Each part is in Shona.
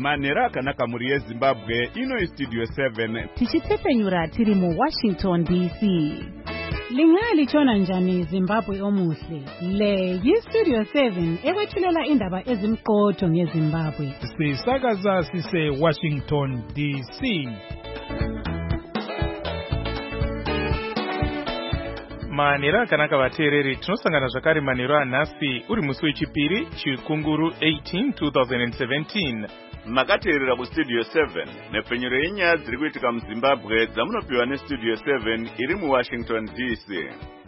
manhero akanaka mhuri yezimbabwe. Ino Studio 7 tichitsepenyura tiri mu Washington DC. Lingalichona njani Zimbabwe omuhle? Le yi-Studio 7 ekwethulela indaba ezimqotho ngeZimbabwe. Sisakaza sise Washington DC. Manhero akanaka vateereri, tinosangana zvakare manhero anhasi uri musi wechipiri chikunguru 18 2017. makateerera kustudio 7 nepfenyuro yenyaya dziri kuitika muzimbabwe dzamunopiwa nestudio 7 iri muWashington DC.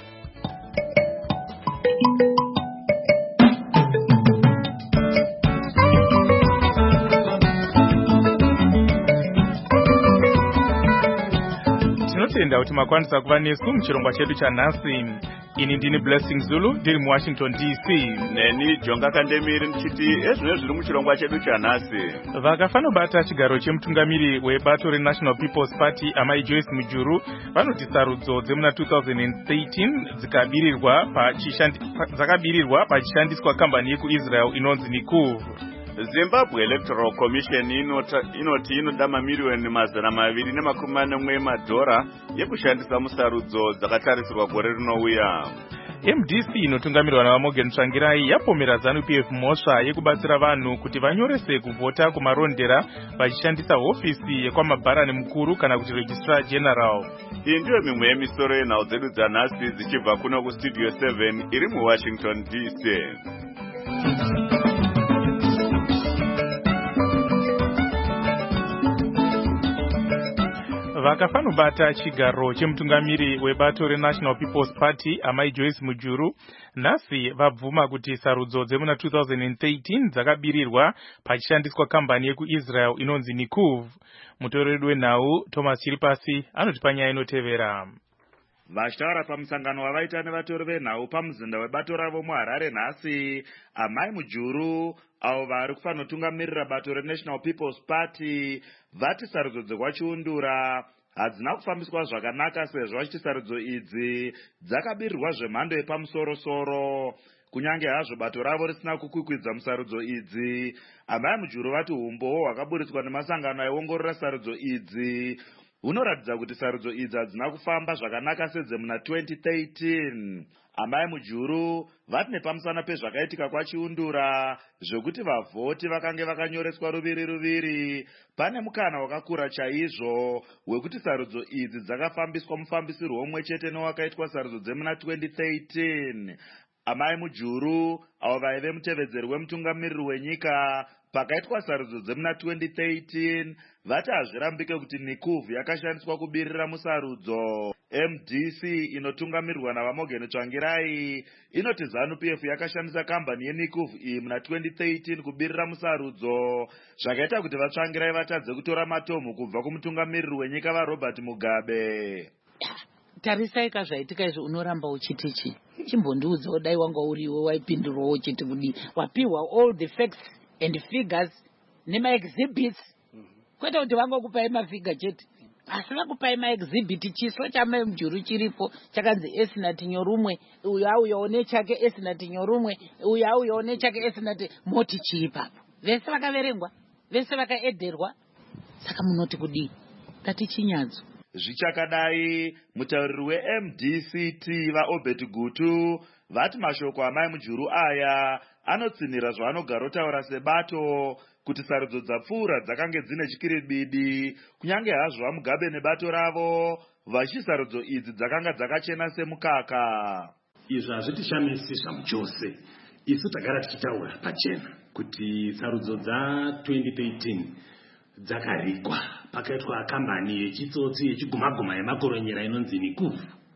tinotenda kuti makwanisa kuva nesu muchirongwa chedu chanhasi. Ini ndini Blessing Zulu ndiri muWashington DC. Neni Jonga Kandemiri ndichiti ezvino zviri muchirongwa chedu chanhasi. Vakafanobata chigaro chemutungamiri webato reNational People's Party amai Joyce Mujuru vanoti sarudzo dzemuna 2013 dzakabirirwa pachishandiswa kambani yekuIsrael inonzi Nikuv. Zimbabwe Electoral Commission inoti inoda mamiriyoni 240 emadhora yekushandisa musarudzo dzakatarisirwa gore rinouya. MDC inotungamirwa naVamorgan Tsvangirai yapomera ZANU-PF mhosva yekubatsira vanhu kuti vanyorese kuvhota kumarondera vachishandisa hofisi yekwamabharani mukuru kana kuti Registrar General. Iyi ndiyo mimwe yemisoro yenhau dzedu dzanhasi dzichibva kuno kustudio 7 iri muWashington DC. Vakafanobata chigaro chemutungamiri webato reNational People's Party amai Joyce Mujuru nhasi vabvuma kuti sarudzo dzemuna 2013 dzakabirirwa pachishandiswa kambani yekuIsrael inonzi Nikuv. Mutoreri wenhau Thomas Chiripasi anotipa nyaya inotevera. Vachitaura pamusangano wavaita nevatori venhau pamuzinda webato ravo muHarare nhasi, amai Mujuru avo vari kufanotungamirira bato reNational People's Party vati sarudzo dzekwachiundura hadzina kufambiswa zvakanaka sezvo vachiti sarudzo idzi dzakabirirwa zvemhando yepamusoro-soro. Kunyange hazvo bato ravo risina kukwikwidza musarudzo idzi, amai Mujuru vati umbowo hwakaburitswa nemasangano aiongorora sarudzo idzi hunoratidza kuti sarudzo idzi hadzina kufamba zvakanaka sedzemuna 2013. Amai Mujuru vati nepamusana pezvakaitika kwachiundura zvokuti vavhoti vakange vakanyoreswa ruviri pane mukana wakakura chaizvo wekuti sarudzo idzi dzakafambiswa mufambisirwo umwe chete newakaitwa sarudzo dzemuna 2013. Amai Mujuru avo vaive mutevedzeri wemutungamiriri wenyika pakaitwa sarudzo dzemuna 2013 vati hazvirambike kuti Nikuv yakashandiswa kubirira musarudzo. MDC inotungamirwa naVamorgan Tsvangirai inoti ZANU-PF yakashandisa kambani yeNikuv iyi muna 2013 kubirira musarudzo, zvakaita kuti vaTsvangirai vatadze kutora matomhu kubva kumutungamiriri wenyika vaRobert Mugabe. Tarisai zvaitika izvo unoramba uchitichi. Chimbondiudza dai wanga uriwe waipindurawo uchiti kudi wapiwa all the facts and figures nema-exhibits. Kwete kuti vangokupai mafigure chete, asi vakupai ma-exhibit. Chiso chamai Mujuru chiripo chakanzi Esinati Nyorumwe, uyu auyawo nechake Esinati Nyorumwe, uyu auyawo nechake Esinati moti chiipapo. Vese vakaverengwa, vese vakaedherwa. Saka munoti kudii? Tatichinyadzo. Zvichakadai, mutauriri weMDCT vaObert Gutu vati mashoko amai Mujuru aya anotsinira zvavanogarotaura sebato kuti sarudzo dzapfuura dzakange dzine chikiribidi, kunyange hazvo vaMugabe nebato ravo vachisarudzo idzi dzakanga dzakachena semukaka. Izvi hazvitishamisi muchose. Isu tagara tichitaura pachena kuti sarudzo dza2013 dzakarikwa pakaitwa kambani yechitsotsi yechigumaguma yemakoronyera inonzi Nikuv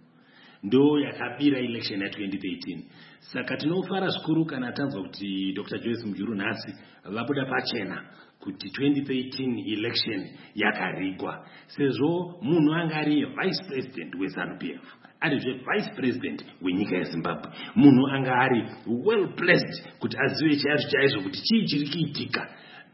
ndo yakabira election ya2013. Saka tinofara zvikuru kana tanzwa kuti Dr. Joyce Mujuru nhasi vabuda pachena kuti 2013 election yakarigwa, sezvo munhu anga ari vice president weZANU-PF arizve vice president wenyika yeZimbabwe, munhu anga ari well placed kuti azive chaizvo kuti chii chiri kuitika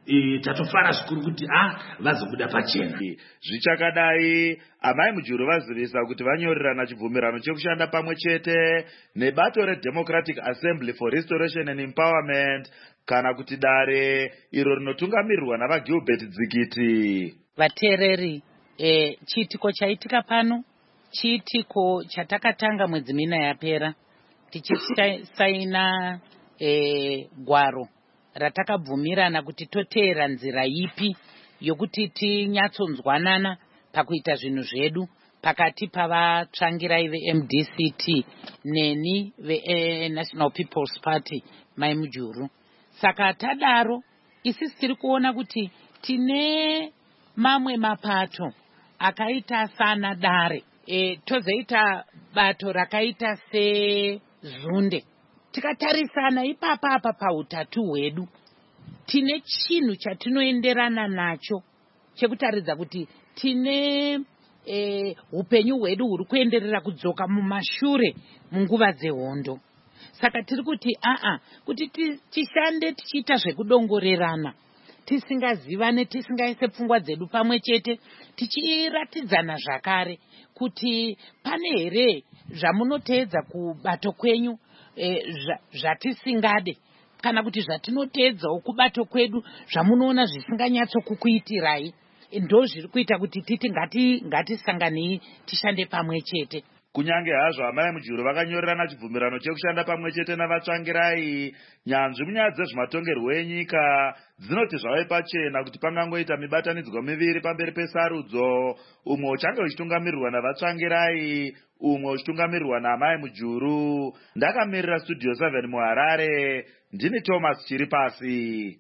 tatofara zvikuru kuti vazobuda pachena. Zvichakadai, amai Mujuru vazivisa kuti vanyorerana chibvumirano chekushanda pamwe chete nebato reDemocratic Assembly for Restoration and Empowerment, kana kuti dare iro rinotungamirirwa navaGilbert Dzikiti. Vateereri, chiitiko chaitika pano chiitiko chatakatanga mwedzi mina yapera tichisaina gwaro ratakabvumirana kuti toteera nzira ipi yokuti tinyatsonzwanana pakuita zvinhu zvedu pakati pavatsvangirai veMDCT neni veNational People's Party mai Mujuru. Saka tadaro isi tiri kuona kuti tine mamwe mapato akaita sana dare, tozoita bato rakaita seZunde. Tikatarisana ipapa pautatu hwedu tine chinhu chatinoenderana nacho chekutaridza kuti tine upenyu hwedu huri kuenderera kudzoka mumashure munguva dzehondo. Saka tiri kuti kuti tishande tichiita zvekudongorerana, tisingazivane, tisingaise pfungwa dzedu pamwe chete, tichiratidzana zvakare kuti pane here zvamunoteedza kubato kwenyu zvatisingade, kana kuti zvatinoteedzawo kubato kwedu zvamunoona zvisinganyatsokukuitirai. Ndo zviri kuita kuti titi ngatisanganei tishande pamwe chete. Kunyange hazvo amai Mujuru vakanyorerana chibvumirano chekushanda pamwe chete navatsvangirai, nyanzvi munyaya dzezvematongerwo enyika dzinoti zvave pachena kuti pangangoita mibatanidzwa miviri pamberi pesarudzo, umwe uchange uchitungamirirwa navatsvangirai, umwe uchitungamirirwa naamai Mujuru. Ndakamirira Studio 7 muHarare, ndini Thomas Chiripasi.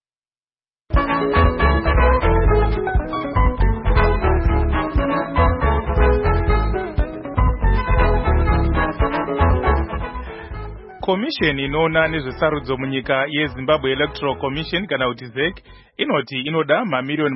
Commission inoona nezvesarudzo munyika yeZimbabwe Electoral Commission kana kuti ZEC inoti inoda mamiliyoni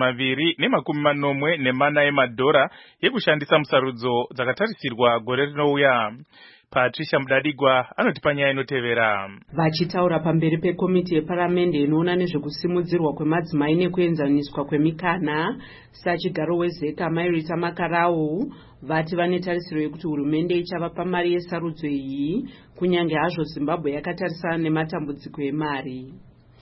240 emadhora yekushandisa musarudzo dzakatarisirwa gore rinouya. Patricia Mudadigwa anoti panyaya inotevera. Vachitaura pamberi pekomiti yeparamende inoona nezvekusimudzirwa kwemadzimai nekuenzaniswa kwemikana, sachigaro weZEC amai Rita Makarau vati vane tarisiro yekuti hurumende ichavapa mari yesarudzo iyi kunyange hazvo Zimbabwe yakatarisana nematambudziko emari.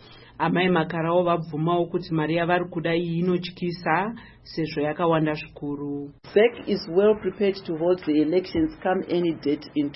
Amai Makarau vabvumawo kuti mari yavari kuda iyi inotyisa sezvo yakawanda zvikuru. ZEC is well prepared to hold the elections come any date in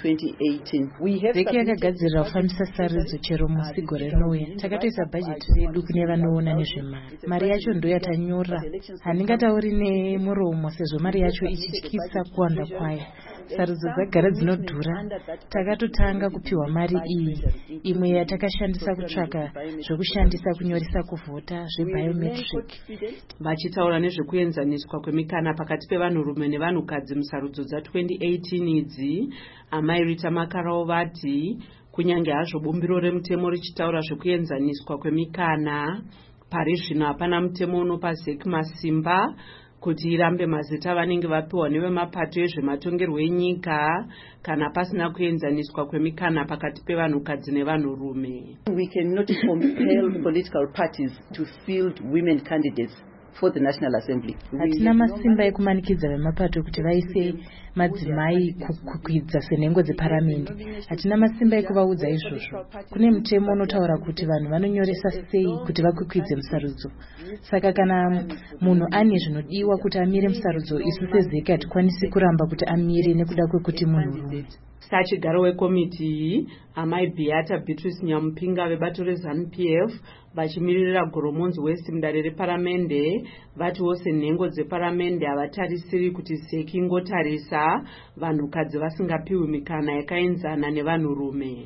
2018. ZEC yakagadzirira kufambisa sarudzo chero musi gore rinouya. Takatoisa bhajeti redu kune vanoona nezvemari. Mari yacho ndo yatanyora. Handingatauri nemuromo sezvo mari yacho ichityisa kuwanda kwayo. Sarudzo dzagara dzinodhura. Takatotanga kupiwa mari iyi. Imwe yatakashandisa kutsvaka zvokushandisa kunyoresa kuvhota zvebiometric. Vachitaura nezvekuenzaniswa kwemikana pakati pevanhurume nevanhukadzi musarudzo dza2018 idzi, amai Rita Makarau vati kunyange hazvo bumbiro remutemo richitaura zvekuenzaniswa kwemikana, pari zvino hapana mutemo unopa ZEC masimba kuti irambe mazita vanenge vapiwa nevemapato ezvematongerwo enyika kana pasina kuenzaniswa kwemikana pakati pevanhukadzi nevanhurume. We cannot compel political parties to field women candidates for the National Assembly. Hatina masimba ekumanikidza vemapato kuti vaise madzimai kukwidza senhengo dzeparamende. Hatina masimba ekuvaudza izvozvo. Kune mutemo unotaura kuti vanhu vanonyoresa sei kuti vakwikwidze musarudzo. Saka kana munhu ane zvinodiwa kuti amire musarudzo, isu seZEC hatikwanisi kuramba kuti amire nekuda kwekuti munhurume. Sachigaro wekomiti iyi amai Beata Beatrice Nyamupinga vebato reZANU-PF vachimiririra Goromonzi West mudare reparamende vati wose nhengo dzeparamende havatarisiri kuti ZEC ingotarisa vanhukadzi vasingapiwi mikana yakaenzana nevanhurume.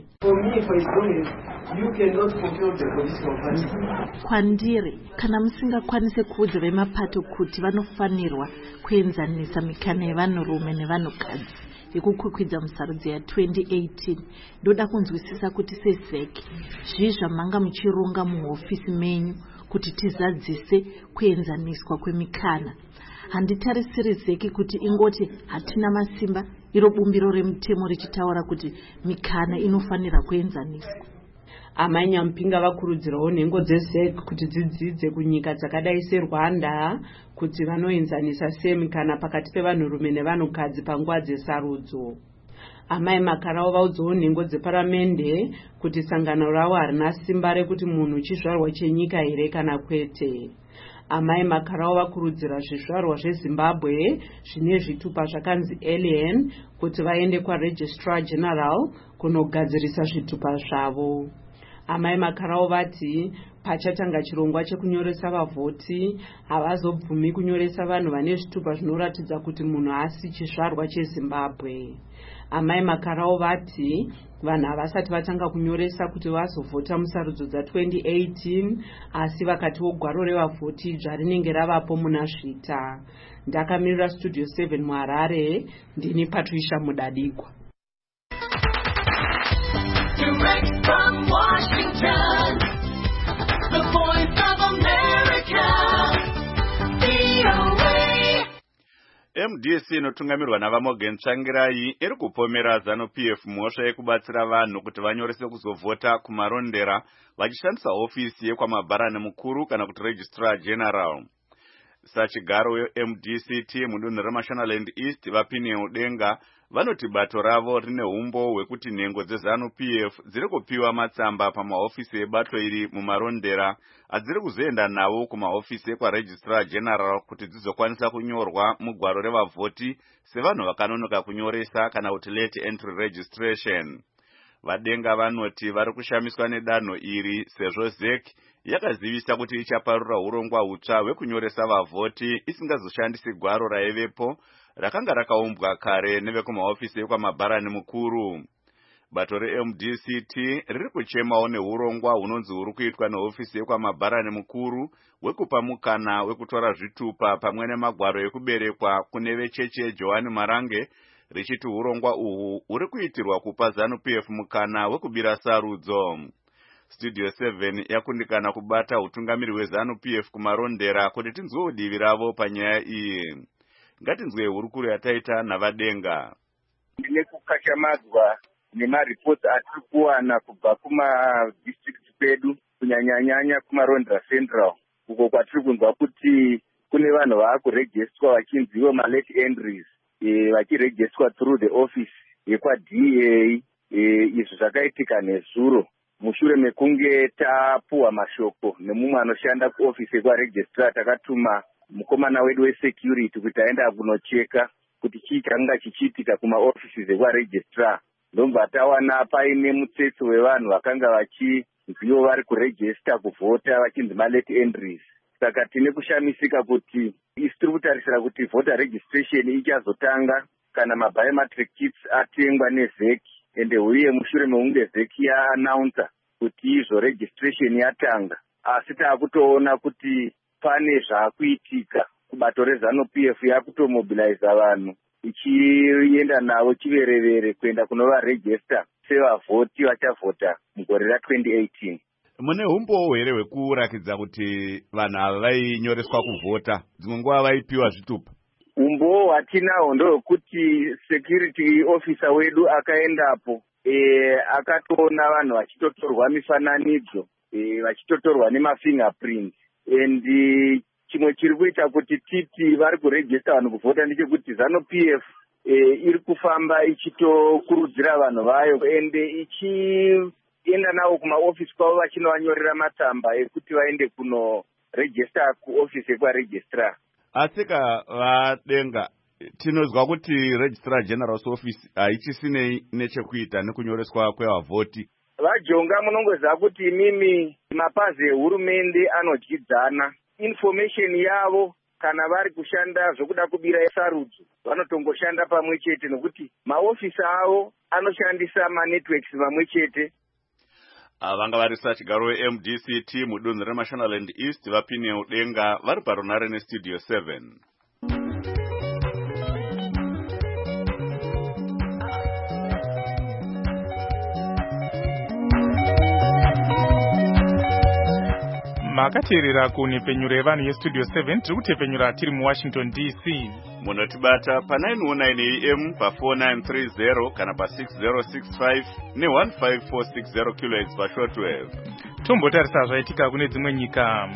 Kwandiri, kana musingakwanise kuudza vemapato kuti vanofanirwa kuenzanisa mikana yevanhurume nevanhukadzi yekukwikwidza musarudzo ya2018, ndoda kunzwisisa kuti seZEC zvii zvamanga muchironga muhofisi menyu kuti tizadzise kuenzaniswa kwemikana. Handitarisiri ZEC kuti ingoti hatina masimba, iro bumbiro remutemo richitaura kuti mikana inofanira kuenzaniswa. Amai Nyampinga vakurudzirawo nhengo dzezek kuti dzidzidze kunyika dzakadai seRwanda kuti vanoenzanisa semikana pakati pevanhurume nevanhukadzi panguva dzesarudzo. Amai Makarao vaudzawo nhengo dzeparamende kuti sangano ravo harina simba rekuti munhu chizvarwa chenyika here kana kwete. Amai Makarao vakurudzira zvizvarwa zveZimbabwe zvine zvitupa zvakanzi alien kuti vaende kwaRegistrar General kunogadzirisa zvitupa zvavo. Amai Makarao vati pachatanga chirongwa chekunyoresa vavhoti havazobvumi kunyoresa vanhu vane zvitupa zvinoratidza kuti munhu haasi chizvarwa cheZimbabwe. Amai Makarao vati vanhu havasati vatanga kunyoresa kuti vazovhota musarudzo dza2018 asi vakatiwo gwaro revavhoti idzva rinenge ravapo muna Svita. Ndakamirira Studio 7 muHarare, ndini Patricia Mudadigwa. Direct from Washington, the Voice of America, VOA. MDC inotungamirwa naVaMorgan Tsvangirai iri kupomera ZANU-PF mhosva yekubatsira vanhu kuti vanyorese kuzovhota kumarondera vachishandisa ofisi yekwamabharani mukuru kana kuti Registrar General. Sachigaro weMDCT mudunhu reMashonaland East Vapineu Denga vanoti bato ravo rine umbo hwekuti nhengo dzeZANU-PF dziri kupiwa matsamba pamaofisi ebato iri mumarondera adziri kuzoenda nawo kumaofisi ekwaRegistrar General kuti dzizokwanisa kunyorwa mugwaro revavhoti sevanhu vakanonoka kunyoresa kana kuti late entry registration. Vadenga vanoti vari kushamiswa nedanho iri sezvo ZEC yakazivisa kuti ichaparura urongwa hutsva hwekunyoresa vavhoti isingazoshandisi gwaro raivepo rakanga rakaumbwa kare nevekumaofisi ekwamabharani mukuru. Bato reMDCT riri kuchemawo neurongwa hunonzi huri kuitwa neofisi yekwamabharani mukuru hwekupa mukana wekutora zvitupa pamwe nemagwaro ekuberekwa kune vechechi yeJohani Marange, richiti urongwa uhu huri kuitirwa kupa ZANU-PF mukana wekubira sarudzo. Studio 7 yakundikana kubata utungamiri hweZANU-PF kumarondera kuti tinzwewo divi ravo panyaya iyi. Ngatinzwe hurukuro yataita naVadenga. Ndine kukashamadzwa nemaripoti atiri kuwana kubva kumadistricts pedu kunyanyanyanya kumarondera Central uko kwatiri kunzwa kuti kune vanhu vaakuregistwa vachinziwo malate entries vachiregistwa through the office yekwaDA. Izvi zvakaitika nezuro mushure mekunge tapuwa mashoko nemumwe anoshanda kuofisi yekwaregistrar. Takatuma mukomana wedu wesecurity kuti aenda kunocheka kuti chii changa chichiitika kumaofisi ekwaregistrar. Ndobva tawana paine mutsetse wevanhu vakanga vachinziwo vari kuregista kuvhota vachinzi malate entries. Saka tine kushamisika kuti isi tiri kutarisira kuti voter registration ichazotanga kana mabiometric kits atengwa neZEC ende uye mushure mekunge ZEC yaanaunsa kuti izvo registration yatanga. Asi taakutoona kuti pane zvaakuitika kubato reZANU-PF yakutomobilize vanhu ichienda navo chiverevere kuenda kunovaregista sevavhoti vachavhota mugore ra2018. Mune umbowo here hwekurakidza kuti vanhu ava vainyoreswa kuvhota dzimwe nguva vaipiwa zvitupa? Umbowo hwatinahwo ndohwekuti security officer wedu akaendapo akatoona vanhu vachitotorwa mifananidzo vachitotorwa nemafingerprints. And chimwe chiri kuita kuti titi vari kuregista vanhu kuvhota ndechekuti ZANU-PF iri kufamba ichitokurudzira vanhu vayo ende ichienda navo kumaofisi kwavo vachinovanyorera matsamba ekuti vaende kunoregista kuofisi yekwaregistrar. Asika Vadenga, tinozwa kuti Registrar General's Office haichisine nechekuita nekunyoreswa kwevavhoti. Vajonga munongoziva kuti mimi mapazi ehurumende anodyidzana. Information yavo kana vari kushanda zvokuda kubira sarudzo vanotongoshanda pamwe chete nokuti maofisi avo anoshandisa manetworks pamwe chete. Vanga vari sachigaro weMDCT mudunhu reMashonaland East Vapineu Denga vari parunare neStudio 7. Makateerera kunipfenyuro yevanhu yeStudio 7 tiri kutepenyura tiri muWashington DC. munotibata pa 919 AM pa 4930 kana pa 6065 ne15460 kHz pa shortwave. Tombotarisa zvaitika kune dzimwe nyika.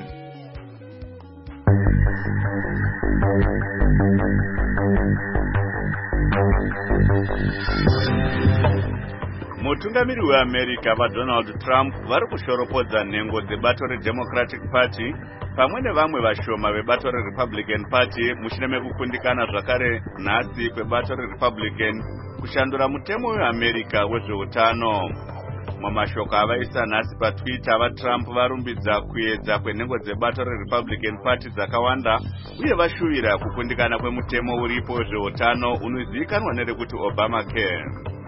Mutungamiri weAmerica vaDonald Trump vari kushoropodza nhengo dzebato reDemocratic Party pamwe nevamwe vashoma vebato reRepublican Party mushure mekukundikana zvakare nhasi kwebato reRepublican kushandura mutemo weAmerica wezveutano. Mumashoko avaisa nhasi paTwitter vaTrump varumbidza kuedza kwenhengo dzebato reRepublican Party dzakawanda uye vashuvira kukundikana kwemutemo uripo wezveutano unozivikanwa nerekuti Obamacare.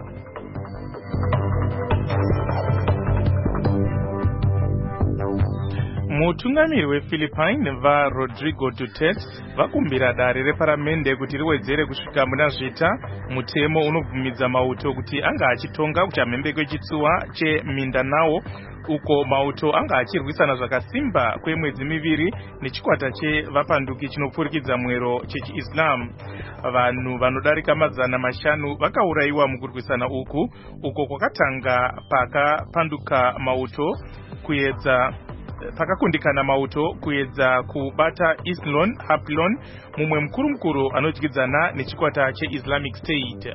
Mutungamiri wePhilippine vaRodrigo Duterte vakumbira dare reparamende kuti riwedzere kusvika muna zvita mutemo unovhumidza mauto kuti anga achitonga kuchamhembe kwechitsuwa cheMindanao uko mauto anga achirwisana zvakasimba kwemwedzi miviri nechikwata chevapanduki chinopfurikidza mwero chechiIslam. Vanhu vanodarika 500 vakaurayiwa mukurwisana uko kwakatanga pakapanduka mauto kuedza pakakundikana mauto kuedza kubata Islon Haplon, mumwe mukuru anodyidzana nechikwata cheIslamic State.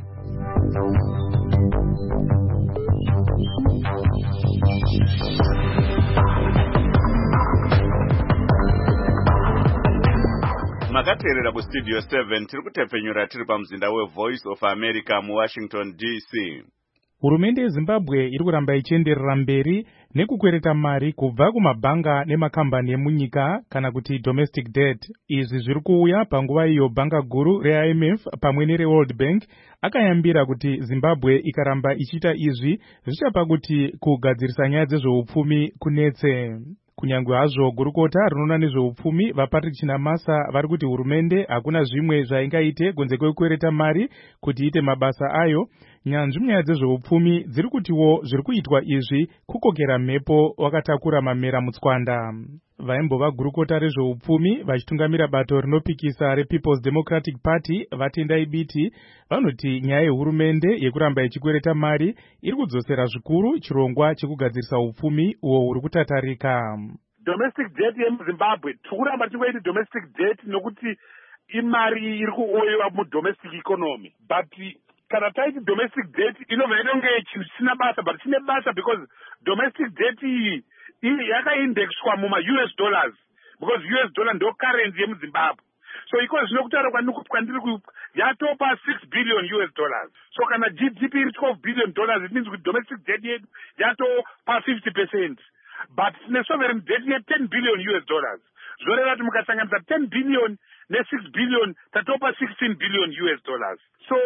Makateerera kustudio 7 tiri kutepfenyura tiri pamuzinda weVoice of America muWashington DC. Hurumende yeZimbabwe iri kuramba ichienderera mberi nekukwereta mari kubva kumabhanga nemakambani emunyika kana kuti domestic debt. Izvi zviri kuuya panguva iyo bhanga guru reIMF pamwe nereWorld Bank akayambira kuti Zimbabwe ikaramba ichiita izvi zvichapa kuti kugadzirisa nyaya dzezveupfumi kunetse. Kunyangwe hazvo gurukota rinoona nezveupfumi vaPatrick Chinamasa vari kuti hurumende hakuna zvimwe zvaingaite kunze kwekukwereta mari kuti iite mabasa ayo, nyanzvi munyaya dzezveupfumi dziri kutiwo zviri kuitwa izvi kukokera mhepo wakatakura mamera mutswanda. Vaimbova gurukota rezveupfumi vachitungamira bato rinopikisa rePeople's Democratic Party vatendai biti vanoti nyaya yehurumende yekuramba ichikwereta mari iri kudzosera zvikuru chirongwa chekugadzirisa upfumi uwo huri kutatarika. Domestic debt yemuZimbabwe tikuramba tichiti domestic debt nokuti imari iri kuoyiwa mudomestic economy, but kana taiti domestic debt inobva inonge chinhu chisina basa, but chine basa because domestic debt iyi yakaindexwa muma-US dollars because US dollar ndo currency yemuZimbabwe. So iko zvinokutaura kwandiri yatopa 6 billion US dollars. So kana GDP iri 12 billion dollars, it means kuti domestic debt yedu yatopa 50%. But tine sovereign debt ye 10 billion US dollars. Zvoreva kuti mukasanganisa 10 billion ne6 billion tatopa 16 billion US dollars.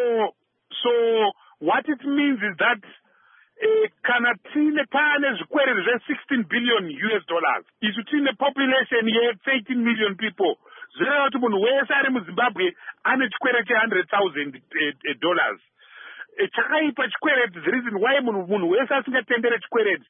So what it means is that kana taane zvikwereti zve16 billion US dollars, isu tine population ye18 million people, zvoreva kuti munhu wese ari muZimbabwe ane chikwereti che$100,000 dollars. Chakaipa chikwereti, the reason why munhu wese asingatendere chikwereti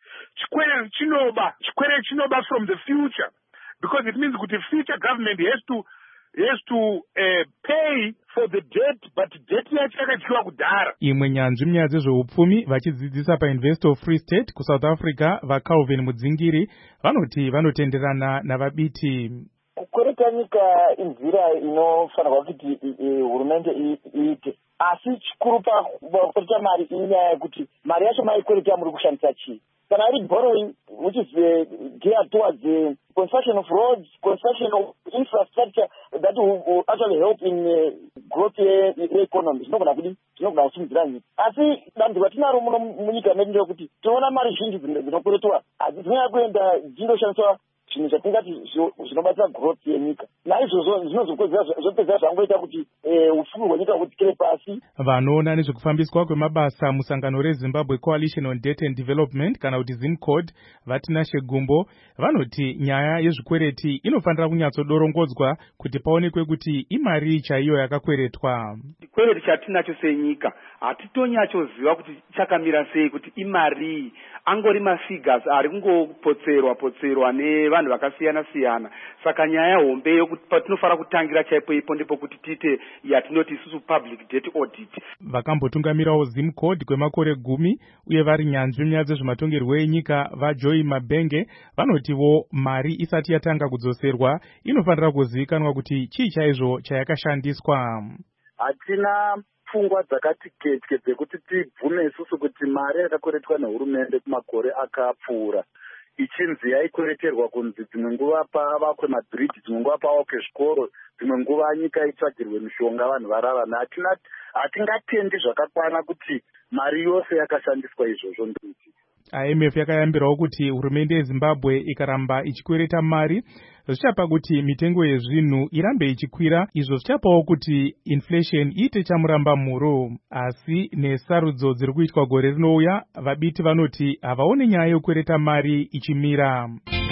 chinoba from the future, because it means kuti future government has to pay for the debt, but debt yacho yakadyiwa kudhara. Imwe nyanzvi munyaya dzezveupfumi vachidzidzisa paInvest Free State kuSouth Africa vaCalvin Mudzingiri vanoti vanotenderana navabiti. Kukwereta nyika inzira inofanirwa kuti hurumende iite, asi chikuru pakukwereta mari inyaya yekuti mari yacho maikwereta muri kushandisa chii. Kana iri borrowing which is geared towards the construction of roads, construction of infrastructure that will actually help in growth economy, tinogona kusimudzira nyika. Asi dambudziko ratinaro muno munyika medu ndekuti tinoona mari zhinji dzinokweretwa hadzisina kuenda dzinoshandiswa zvinhu zvatingati zvinobatsira growth yenyika. Naizvozvo zvinozopedzera zvangoita kuti upfumi hwenyika hudzikire pasi. Vanoona nezvekufambiswa kwemabasa musangano reZimbabwe Coalition on Debt and Development kana kuti ZimCODE vatinashe gumbo vanoti nyaya yezvikwereti inofanira kunyatsodorongedzwa kuti paonekwe kuti imari chaiyo yakakweretwa. Chikwereti chatinacho senyika hatitonyatsoziva kuti chakamira sei, kuti imari angori mafigures ari kungopotserwa nevanhu nevanhu vakasiyana siyana. Saka nyaya hombe yokuti patinofanira kutangira chaipo ipo ndipo kuti tiite yatinoti isusu public debt audit. Vakambotungamirawo Zimcode kwemakore 10 uye vari nyanzvi munyaya dzezvematongerwo enyika vaJoy Mabenge vanotiwo mari isati yatanga kudzoserwa inofanira kuzivikanwa kuti chii chaizvo chayakashandiswa. Hatina pfungwa dzakati ketye dzekuti tibvume isusu kuti mari yakakweretwa nehurumende kumakore akapfuura ichinzi yaikwereterwa kunzi dzimwe nguva pavakwe mabhiriji, dzimwe nguva pavakwe zvikoro, dzimwe nguva nyika itsvagirwe mishonga vanhu vararame. Hatingatendi zvakakwana kuti mari yose yakashandiswa izvozvo nditi. IMF yakayambirawo kuti hurumende yeZimbabwe ikaramba ichikwereta mari zvichapa kuti mitengo yezvinhu irambe ichikwira, izvo zvichapawo kuti inflation iite chamuramba mhuro. Asi nesarudzo dziri kuitwa gore rinouya, vabiti vanoti havaoni nyaya yokwereta mari ichimira.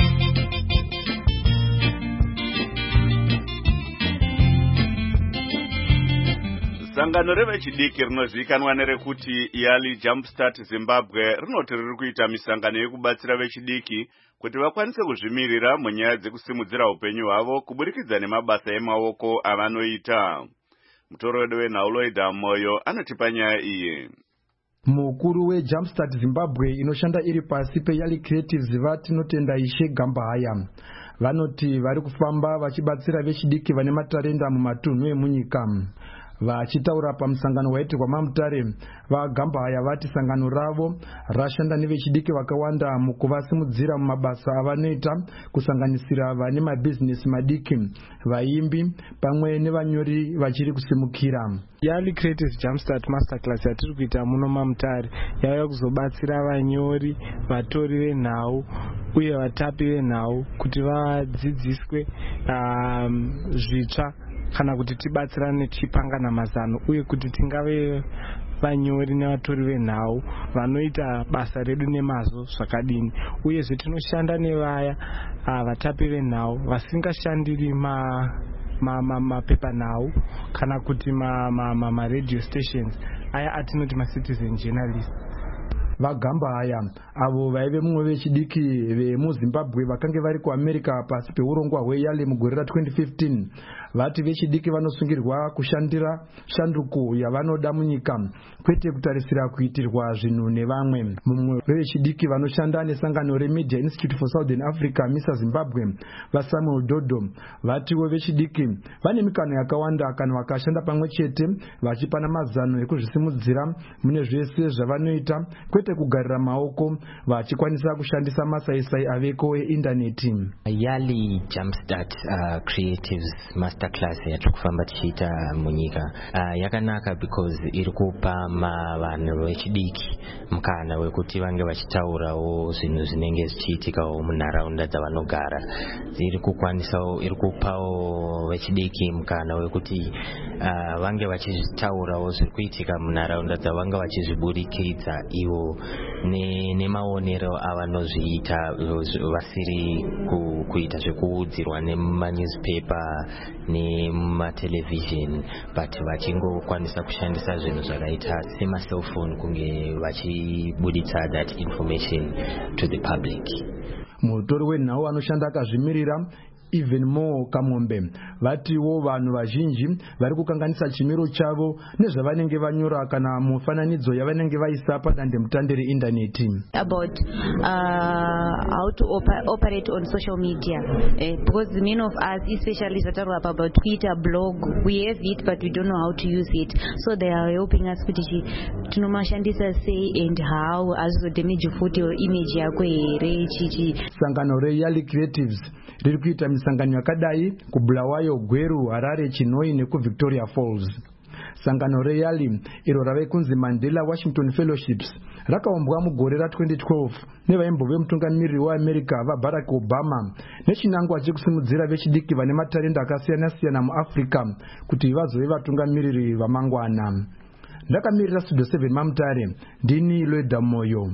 Sangano revechidiki rinozivikanwa nerekuti Yali Jumpstart Zimbabwe rinoti riri kuita misangano yekubatsira vechidiki kuti vakwanise kuzvimirira munyaya dzekusimudzira upenyu hwavo kuburikidza nemabasa emaoko avanoita. Mutoro wenhau Lloyd Moyo anotipa nyaya iyi. Mukuru weJumpstart Zimbabwe inoshanda iri pasi peYali Creatives vatinotenda Ishe Gambahaya vanoti vari kufamba vachibatsira vechidiki vane matarenda mumatunhu emunyika. Vachitaura pamusangano waitirwa maMutare, vaGambahaya vati sangano ravo rashanda nevechidiki vakawanda mukuvasimudzira mumabasa avanoita, kusanganisira vane mabhizinesi madiki, vaimbi pamwe nevanyori vachiri kusimukira. Yali Creatives Jumpstart Masterclass yatiri kuita muno maMutare yauya kuzobatsira vanyori, vatori venhau uye vatapi venhau kuti vadzidziswe zvitsva kana kuti tibatsirane tichipangana mazano uye kuti tingave vanyori nevatori venhau vanoita basa redu nemazvo zvakadini. Uyezve tinoshanda nevaya vatapi venhau vasingashandiri mapepanhau kana kuti radio stations aya atinoti citizen journalists. VaGambahaya avo vaive mumwe vechidiki vemuZimbabwe vakange vari kuAmerica pasi peurongwa hweYali mugore ra2015 vati vechidiki vanosungirwa kushandira shanduko yavanoda munyika kwete kutarisira kuitirwa zvinhu nevamwe. Mumwe vechidiki vanoshanda nesangano reMedia Institute for Southern Africa Misa Zimbabwe vaSamuel Dodo vatiwo vechidiki vane mikano yakawanda kana vakashanda pamwe chete vachipana mazano ekuzvisimudzira mune zvese zvavanoita kwete kugarira maoko vachikwanisa kushandisa masaisai aveko eindaneti. Yali Jumpstart Creatives Masterclass yatikufamba tichiita munyika yakanaka because iri kupa vanhu vechidiki mukana wekuti vange vachitaurawo zvinhu zvinenge zvichiitikawo munharaunda dzavanogara. Iri kupawo vechidiki mukana wekuti vange vachitaurawo zviri kuitika munharaunda dzavanga vachizviburikidza ivo nemaonero avanozviita vasiri kuita zvekuudzirwa nemanewspaper nematelevision but vachingokwanisa kushandisa zvinhu zvakaita semaselfone kunge vachibuditsa that information to the public. Mutori wenhau anoshanda akazvimirira Even More Kamombe vatiwo vanhu vazhinji vari kukanganisa chimiro chavo nezvavanenge vanyora kana mufananidzo yavanenge vaisa padandemutande reindaneti. About how to operate on social media because many of us especially about Twitter, blog, we have it but we don't know how to use it, so they are helping us kuti tinomashandisa sei and how azodamage futi image yako here chichi. Sangano reYali Creatives riri kuita misangano yakadai kuBulawayo, Gweru, Harare, Chinoi nekuVictoria Falls. Sangano reYali iro rave kunzi Mandela Washington Fellowships rakaumbwa mugore ra2012 nevaimbove mutungamiriri weAmerica vaBarack Obama nechinangwa chekusimudzira vechidiki vane matarenda akasiyana siyana muAfrica kuti vazove vatungamiriri vamangwana. Ndakamirira Studio 7 maMutare, ndini Lloyd Moyo.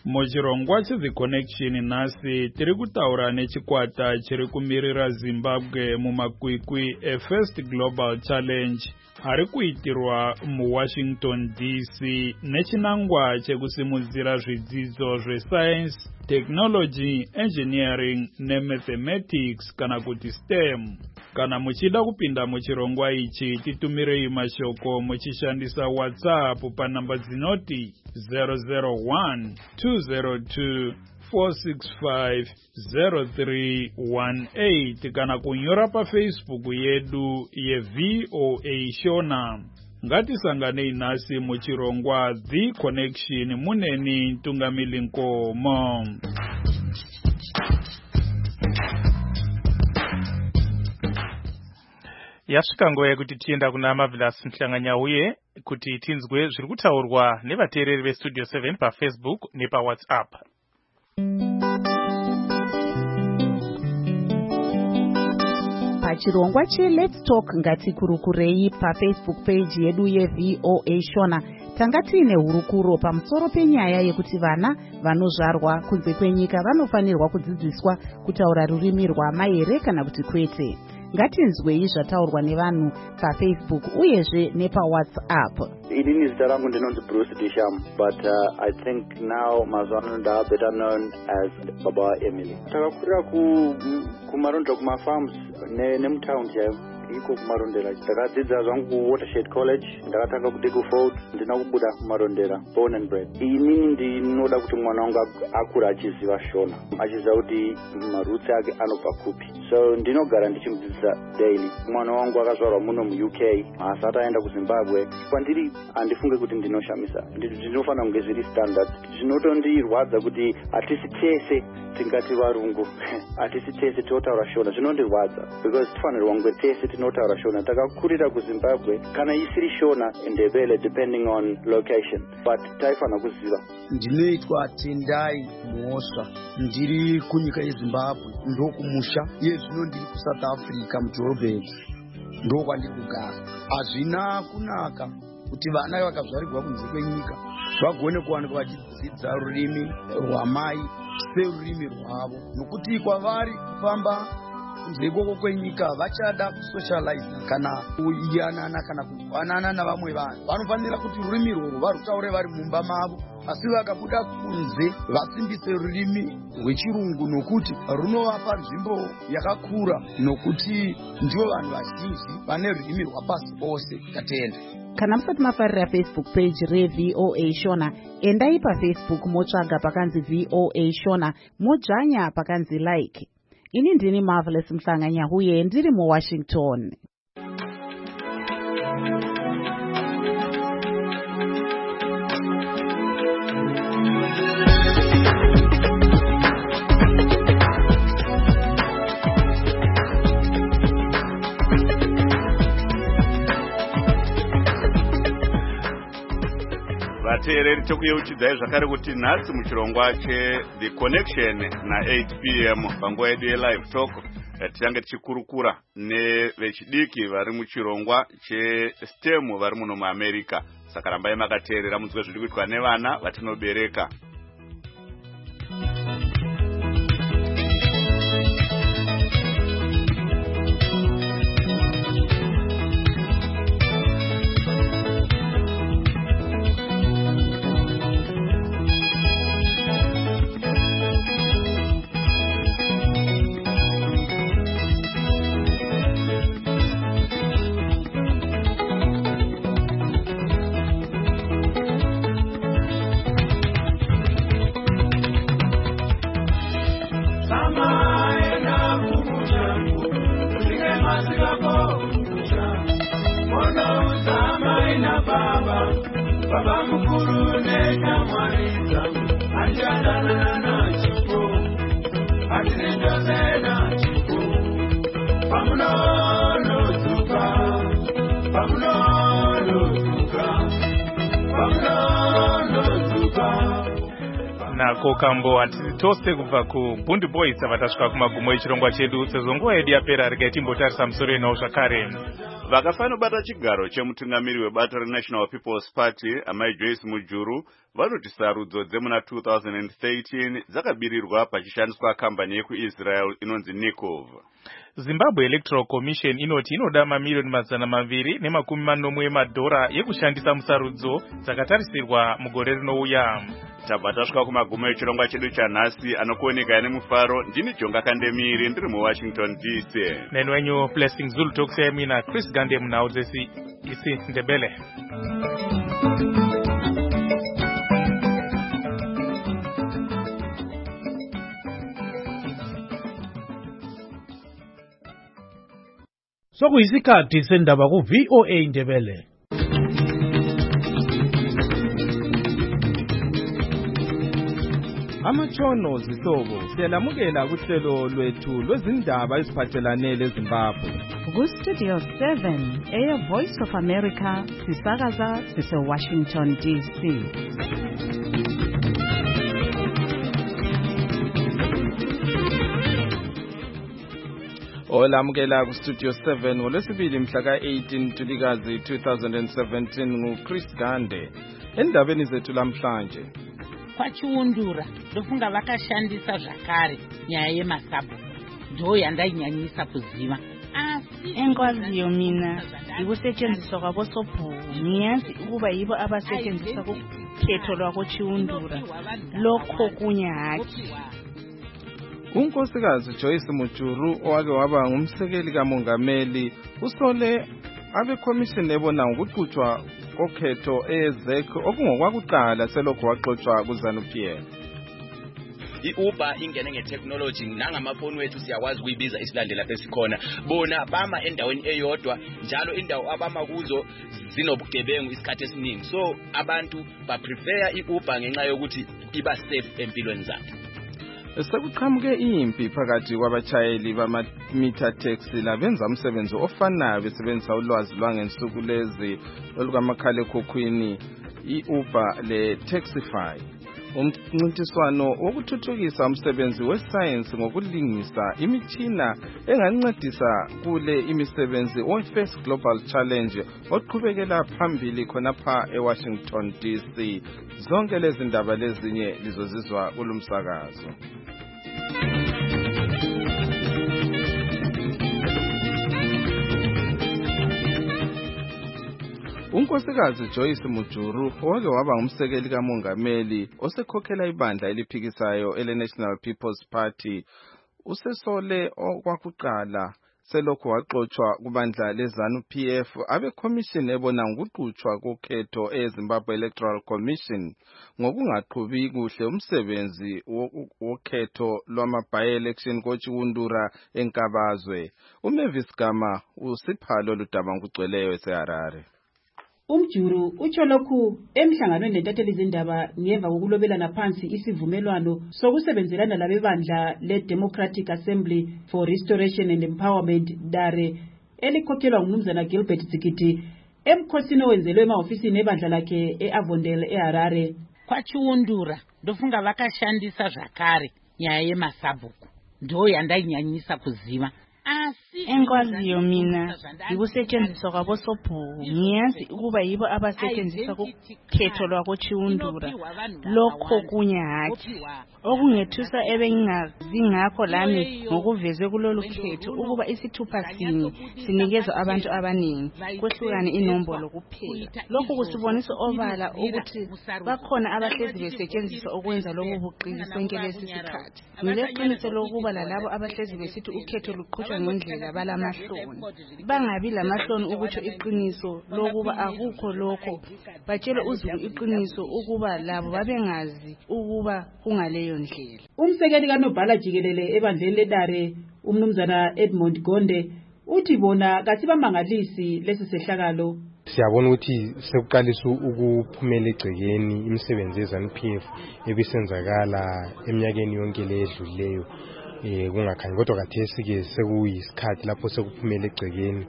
Muchirongwa cheThe Connection nhasi tiri kutaura nechikwata chiri kumirira Zimbabwe mumakwikwi eFirst Global Challenge ari kuitirwa muWashington DC nechinangwa chekusimudzira zvidzidzo zveScience, Technology, Engineering neMathematics kana kuti STEM. Kana muchida kupinda muchirongwa ichi titumirei mashoko muchishandisa WhatsApp panamba dzinoti 001-202-465-0318 kana kunyora paFacebook yedu yeVOA Shona. Ngatisanganei nhasi muchirongwa The Connection muneni Ntungamili Nkomo. Yasvika nguva yekuti tienda kuna Marvelous Mhlanganyauye kuti tinzwe zviri kutaurwa nevateereri veStudio 7 paFacebook nepaWhatsApp. Pachirongwa Let's Talk ngatikurukurei paFacebook page yedu yeVOA Shona tanga tiine hurukuro pamusoro penyaya yekuti vana vanozvarwa kunze kwenyika vanofanirwa kudzidziswa kutaura rurimi rwamai here kana kuti kwete. Ngatinzwei zvataurwa nevanhu paFacebook uyezve nepaWhatsApp. Inini zita rangu ndinonzi Bruce Disham, but I think now mazano nda better known as Baba Emily. Takakurira kumarondera kumafarms nemutaundi chaiyo iko kumarondera. Takadzidza zvangu kuWatershed College, ndakatanga kuDiggleford, ndina kubuda kumarondera, born and bred. Inini ndinoda kuti mwana wangu akure achiziva Shona, achiziva kuti maroots ake anobva kupi. So ndinogara ndichimudzidzisa daily. Mwana wangu akazvarwa muno muUK, asati aenda kuZimbabwe. Kwandiri andifunge kuti ndinoshamisa. Ndinofanira kunge zviri standard. Zvinotondirwadza kuti hatisi tese tingati varungu, hatisi tese totaura Shona. Zvinondirwadza because tifanirwa kunge tese tinotaura Shona. Takakurira kuZimbabwe kana isiri Shona Ndebele depending on location, but taifanira kuziva. Ndinoitwa Tendai Muoswa, ndiri kunyika yeZimbabwe, ndokumusha. Zvino ndiri kuSouth Africa muJoburg, ndokwandiri kugara. Hazvina kunaka kuti vana vakazvarirwa kunze kwenyika vagone kuwanikwa vachidzidza rurimi rwamai serurimi rwavo, nokuti kwavari kufamba kunze ikoko kwenyika vachada kusocialize kana kuyanana kana kufanana navamwe vanhu. Vanofanira kuti rurimi rworwo varutaure vari mumba mavo, asi vakabuda kunze vasimbise rurimi rwechirungu nokuti runovapa nzvimbo yakakura, nokuti ndivo vanhu vazhinji vane rurimi rwapasi pose. Tatenda. Kana musati mafarira Facebook page reVOA Shona, endai paFacebook motsvaga pakanzi VOA Shona, modzvanya pakanzi like. Ini ndini Marvelous Mhlanganyauye ndiri muWashington. Vateereri tokuyeuchidzai zvakare kuti nhasi muchirongwa cheThe Connection na8 p.m. panguva yedu yeLive Talk tichange tichikurukura nevechidiki vari muchirongwa cheSTEM vari muno muAmerica. Saka rambai makateerera munzwe zviri kuitwa nevana vatinobereka. Baba mkuru neka mwanita Anjadana na chipo Atinitoze na chipo Pamunono tuka Pamunono tuka Pamunono tuka Nako kambo atitose kubva kuBundi Boys avatasvika kumagumo echirongwa chedu sezvo nguva yedu yapera regai timbotarisa musoro enhau zvakare. vakafana bata chigaro chemutungamiri webato reNational People's Party amai Joyce Mujuru vanoti sarudzo dzemuna 2013 dzakabirirwa pachishandiswa kambani yekuIsrael inonzi Nikov. Zimbabwe Electoral Commission inoti inoda mamiliyoni 240 emadhora yekushandisa musarudzo dzakatarisirwa mugore rinouya. Tabva tasvika kumagumo echirongwa chedu chanhasi anokuoneka nemufaro. Ndini Jonga Kandemiri ndiri muWashington DC. Neni wenyu Blessing Zulu tokusayamina Chris Gande munhau dzesi isi Ndebele. Sokuyisikhathi sendaba ku VOA Ndebele. Amatshono zihlobo siyalamukela kuhlelo lwethu lwezindaba eziphathelane leZimbabwe. Ku Studio 7 Voice of America sisakaza sise-Washington DC. Olamukela ku Studio 7 ngolwesibili mhla ka-18 Ntulikazi 2017 nguChris Gande. Endabeni zethu lamhlanje. Kwachiundura ndofunga vakashandisa zvakare nyaya yemasabhuku. Ndo yandainyanyisa kuziva. Enkwaziyo mina ikusetshenziswa kwabosobhuku. Ngiyazi ukuba yibo abasetshenziswa kukhetho lwakochiundura. Lokho kunye haki. Unkosikazi Joyce Mujuru owake waba ngumsekeli kamongameli usole abekhomishini ebona ngokuqhutshwa kokhetho ezek okungokwakuqala selokho waxoxwa kuZANU-PF. iUber ingene ngetechnology nangamafoni wethu siyakwazi ukuyibiza isilandela besikhona bona bama endaweni eyodwa njalo indawo abama kuzo zinobugebengu isikhathi esiningi so abantu baprefer iUber ngenxa yokuthi iba safe empilweni zabo. Sekuqhamuke impi phakathi kwabatshayeli bama-meter taxi labenza umsebenzi ofanayo besebenzisa ulwazi lwangensuku lezi olukamakhalekhukhwini iUber le-Taxify. Umncintiswano wokuthuthukisa umsebenzi wesayensi ngokulingisa imitshina engancedisa kule imisebenzi we-First Global Challenge oqhubekela phambili khonapha eWashington DC. Zonke lezi ndaba lezinye lizozizwa kulumsakazo. Unkosikazi Joyce Mujuru owake waba ngumsekeli kamongameli osekhokhela ibandla eliphikisayo ele-National People's Party usesole okwakuqala selokho waxoxwa kubandla leZANU-PF abekhomishini ebona ngokuqhutshwa kokhetho eZimbabwe Electoral Commission ngokungaqhubi kuhle umsebenzi wokhetho lwama-by-election kochiundura enkabazwe. uMavis Gama usiphalo ludaba ngokugcweleyo eseHarare. Umjuru utsho lokhu emhlanganweni lentatheli zindaba ngemva kokulobelana phansi isivumelwano sokusebenzelana labebandla le-Democratic Assembly for Restoration and Empowerment DARE elikhokhelwa ngumnumzana Gilbert Zikiti emkhosini owenzelwe emahofisini ebandla lakhe eAvondale eHarare. Kwachiundura ndofunga vakashandisa zvakare nyaya yemasabhuku. Ndo yandainyanyisa kuziva. Enkwaziyo mina ikusetshenziswa kwabosobhuku. Ngiyazi ukuba yibo abasetshenziswa kukhetho lwakochiundura. Lokho kunye haki. Okungethusa ebengingazi ngakho lami ngokuvezwe kulolu khetho ukuba isithupha sinye sinikezwa abantu abaningi kwehlukane inombolo kuphela. Lokhu kusibonisa obala ukuthi bakhona abahlezi besetshenziswa ukwenza lobu buqili sonke lesi sikhathi. Ngileqiniso lokuba lalabo abahlezi besithi ukhetho luqhutshwa ngendlela balamahloni. Bangabi lamahloni ukuthi iqiniso lokuba akukho lokho. Batshele uZulu iqiniso ukuba labo babengazi ukuba kungaleyo ndlela. Umsekeli kaNobhala Jikelele ebandleni leDare umnumzana Edmond Gonde uthi bona kasibamangalisi lesi sehlakalo. Siyabona ukuthi sekuqalisa ukuphumela egcekeni imisebenzi yeZANU-PF ebisenzakala eminyakeni yonke ledlulileyo kungakhanyi kodwa khathesi ke sekuyisikhathi lapho sekuphumela egcekeni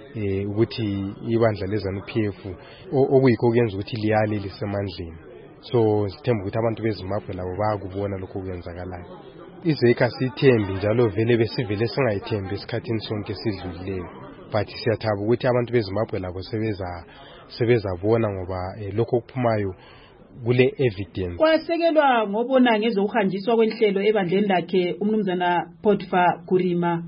ukuthi ibandla leZANU-PF okuyikho kuyenza ukuthi liyale lisemandleni. So sithemba ukuthi abantu beZimbabwe labo bayakubona lokho kwenzakalayo. Izeka sithembi njalo vele besivele singayithembi esikhathini sonke sidlulileyo. but siyathaba ukuthi abantu beZimbabwe labo sebezabona ngoba lokho okuphumayo kule evidence. Kwasekelwa ngobona ngezokuhanjiswa kwenhlelo ebandleni lakhe umnumzana Potiphar Gurima.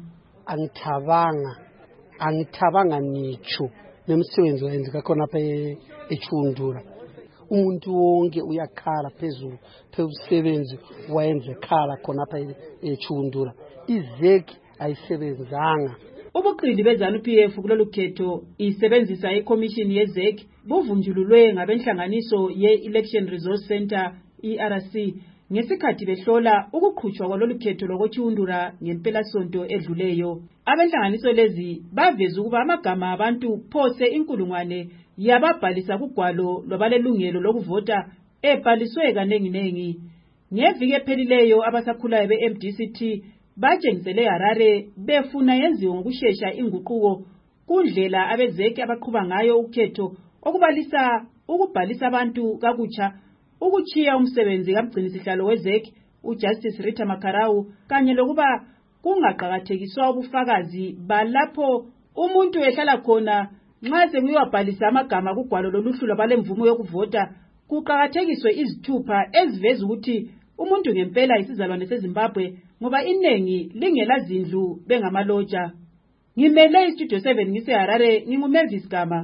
Angithabanga nicho nemsebenzi wenzeka khona apha eChundura. Umuntu wonke uyakhala phezulu phezulu wayenze khala khona apha eChundura. Izeki ayisebenzanga. Ubuqili beZANU-PF kulolu khetho isebenzisa iCommission yeZEC buvunjululwe ngabenhlanganiso ye-Election Resource Center ERC ngesikhathi behlola ukuqhutshwa kwalolu khetho lokuChundura ngempela sonto edluleyo. Abenhlanganiso lezi baveza ukuba amagama abantu phose inkulungwane yababhalisa kugwalo lwabalelungelo lokuvota ebhaliswe kanenginengi. Ngeviki ephelileyo abasakhulayo be-MDCT batshengisele Harare befuna yenziwe ngokusheshsha inguquko kundlela abezeki abaqhuba ngayo ukhetho okubalisa ukubhalisa abantu kakutsha, ukuchiya umsebenzi kamgcinisihlalo wezeki uJustice Rita Makarau kanye lokuba kungaqhakathekiswa ubufakazi balapho umuntu ehlala khona nxa sekuyabhalisa amagama kugwalo loluhlu lwabalemvumo yokuvota. Kuqhakathekiswe izithupha eziveza ukuthi umuntu ngempela isizalwane seZimbabwe ngoba inengi lingela zindlu bengamaloja. Ngimele iStudio 7 ngiseHarare, nginguMelvis Gama.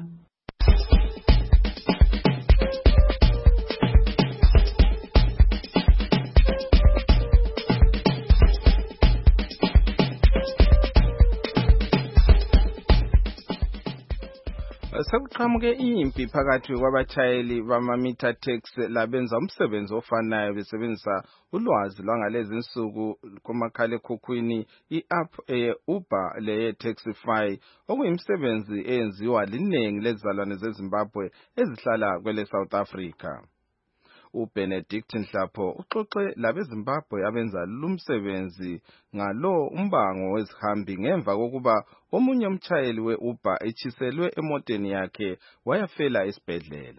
Sekuqhamuke impi phakathi kwabatshayeli bama-meter taxi labenza umsebenzi ofanayo besebenzisa ulwazi lwangalezi insuku kumakhalekhukhwini i-app Uber leye-Taxify okuyimisebenzi eyenziwa linengi lezizalwane zeZimbabwe ezihlala kwele South Africa. uBenedict Nhlapho uxoxe labeZimbabwe abenza lumsebenzi ngalo umbango wezihambi ngemva kokuba omunye umtshayeli we-Uber echiselwe emoteni yakhe wayafela esibhedlela.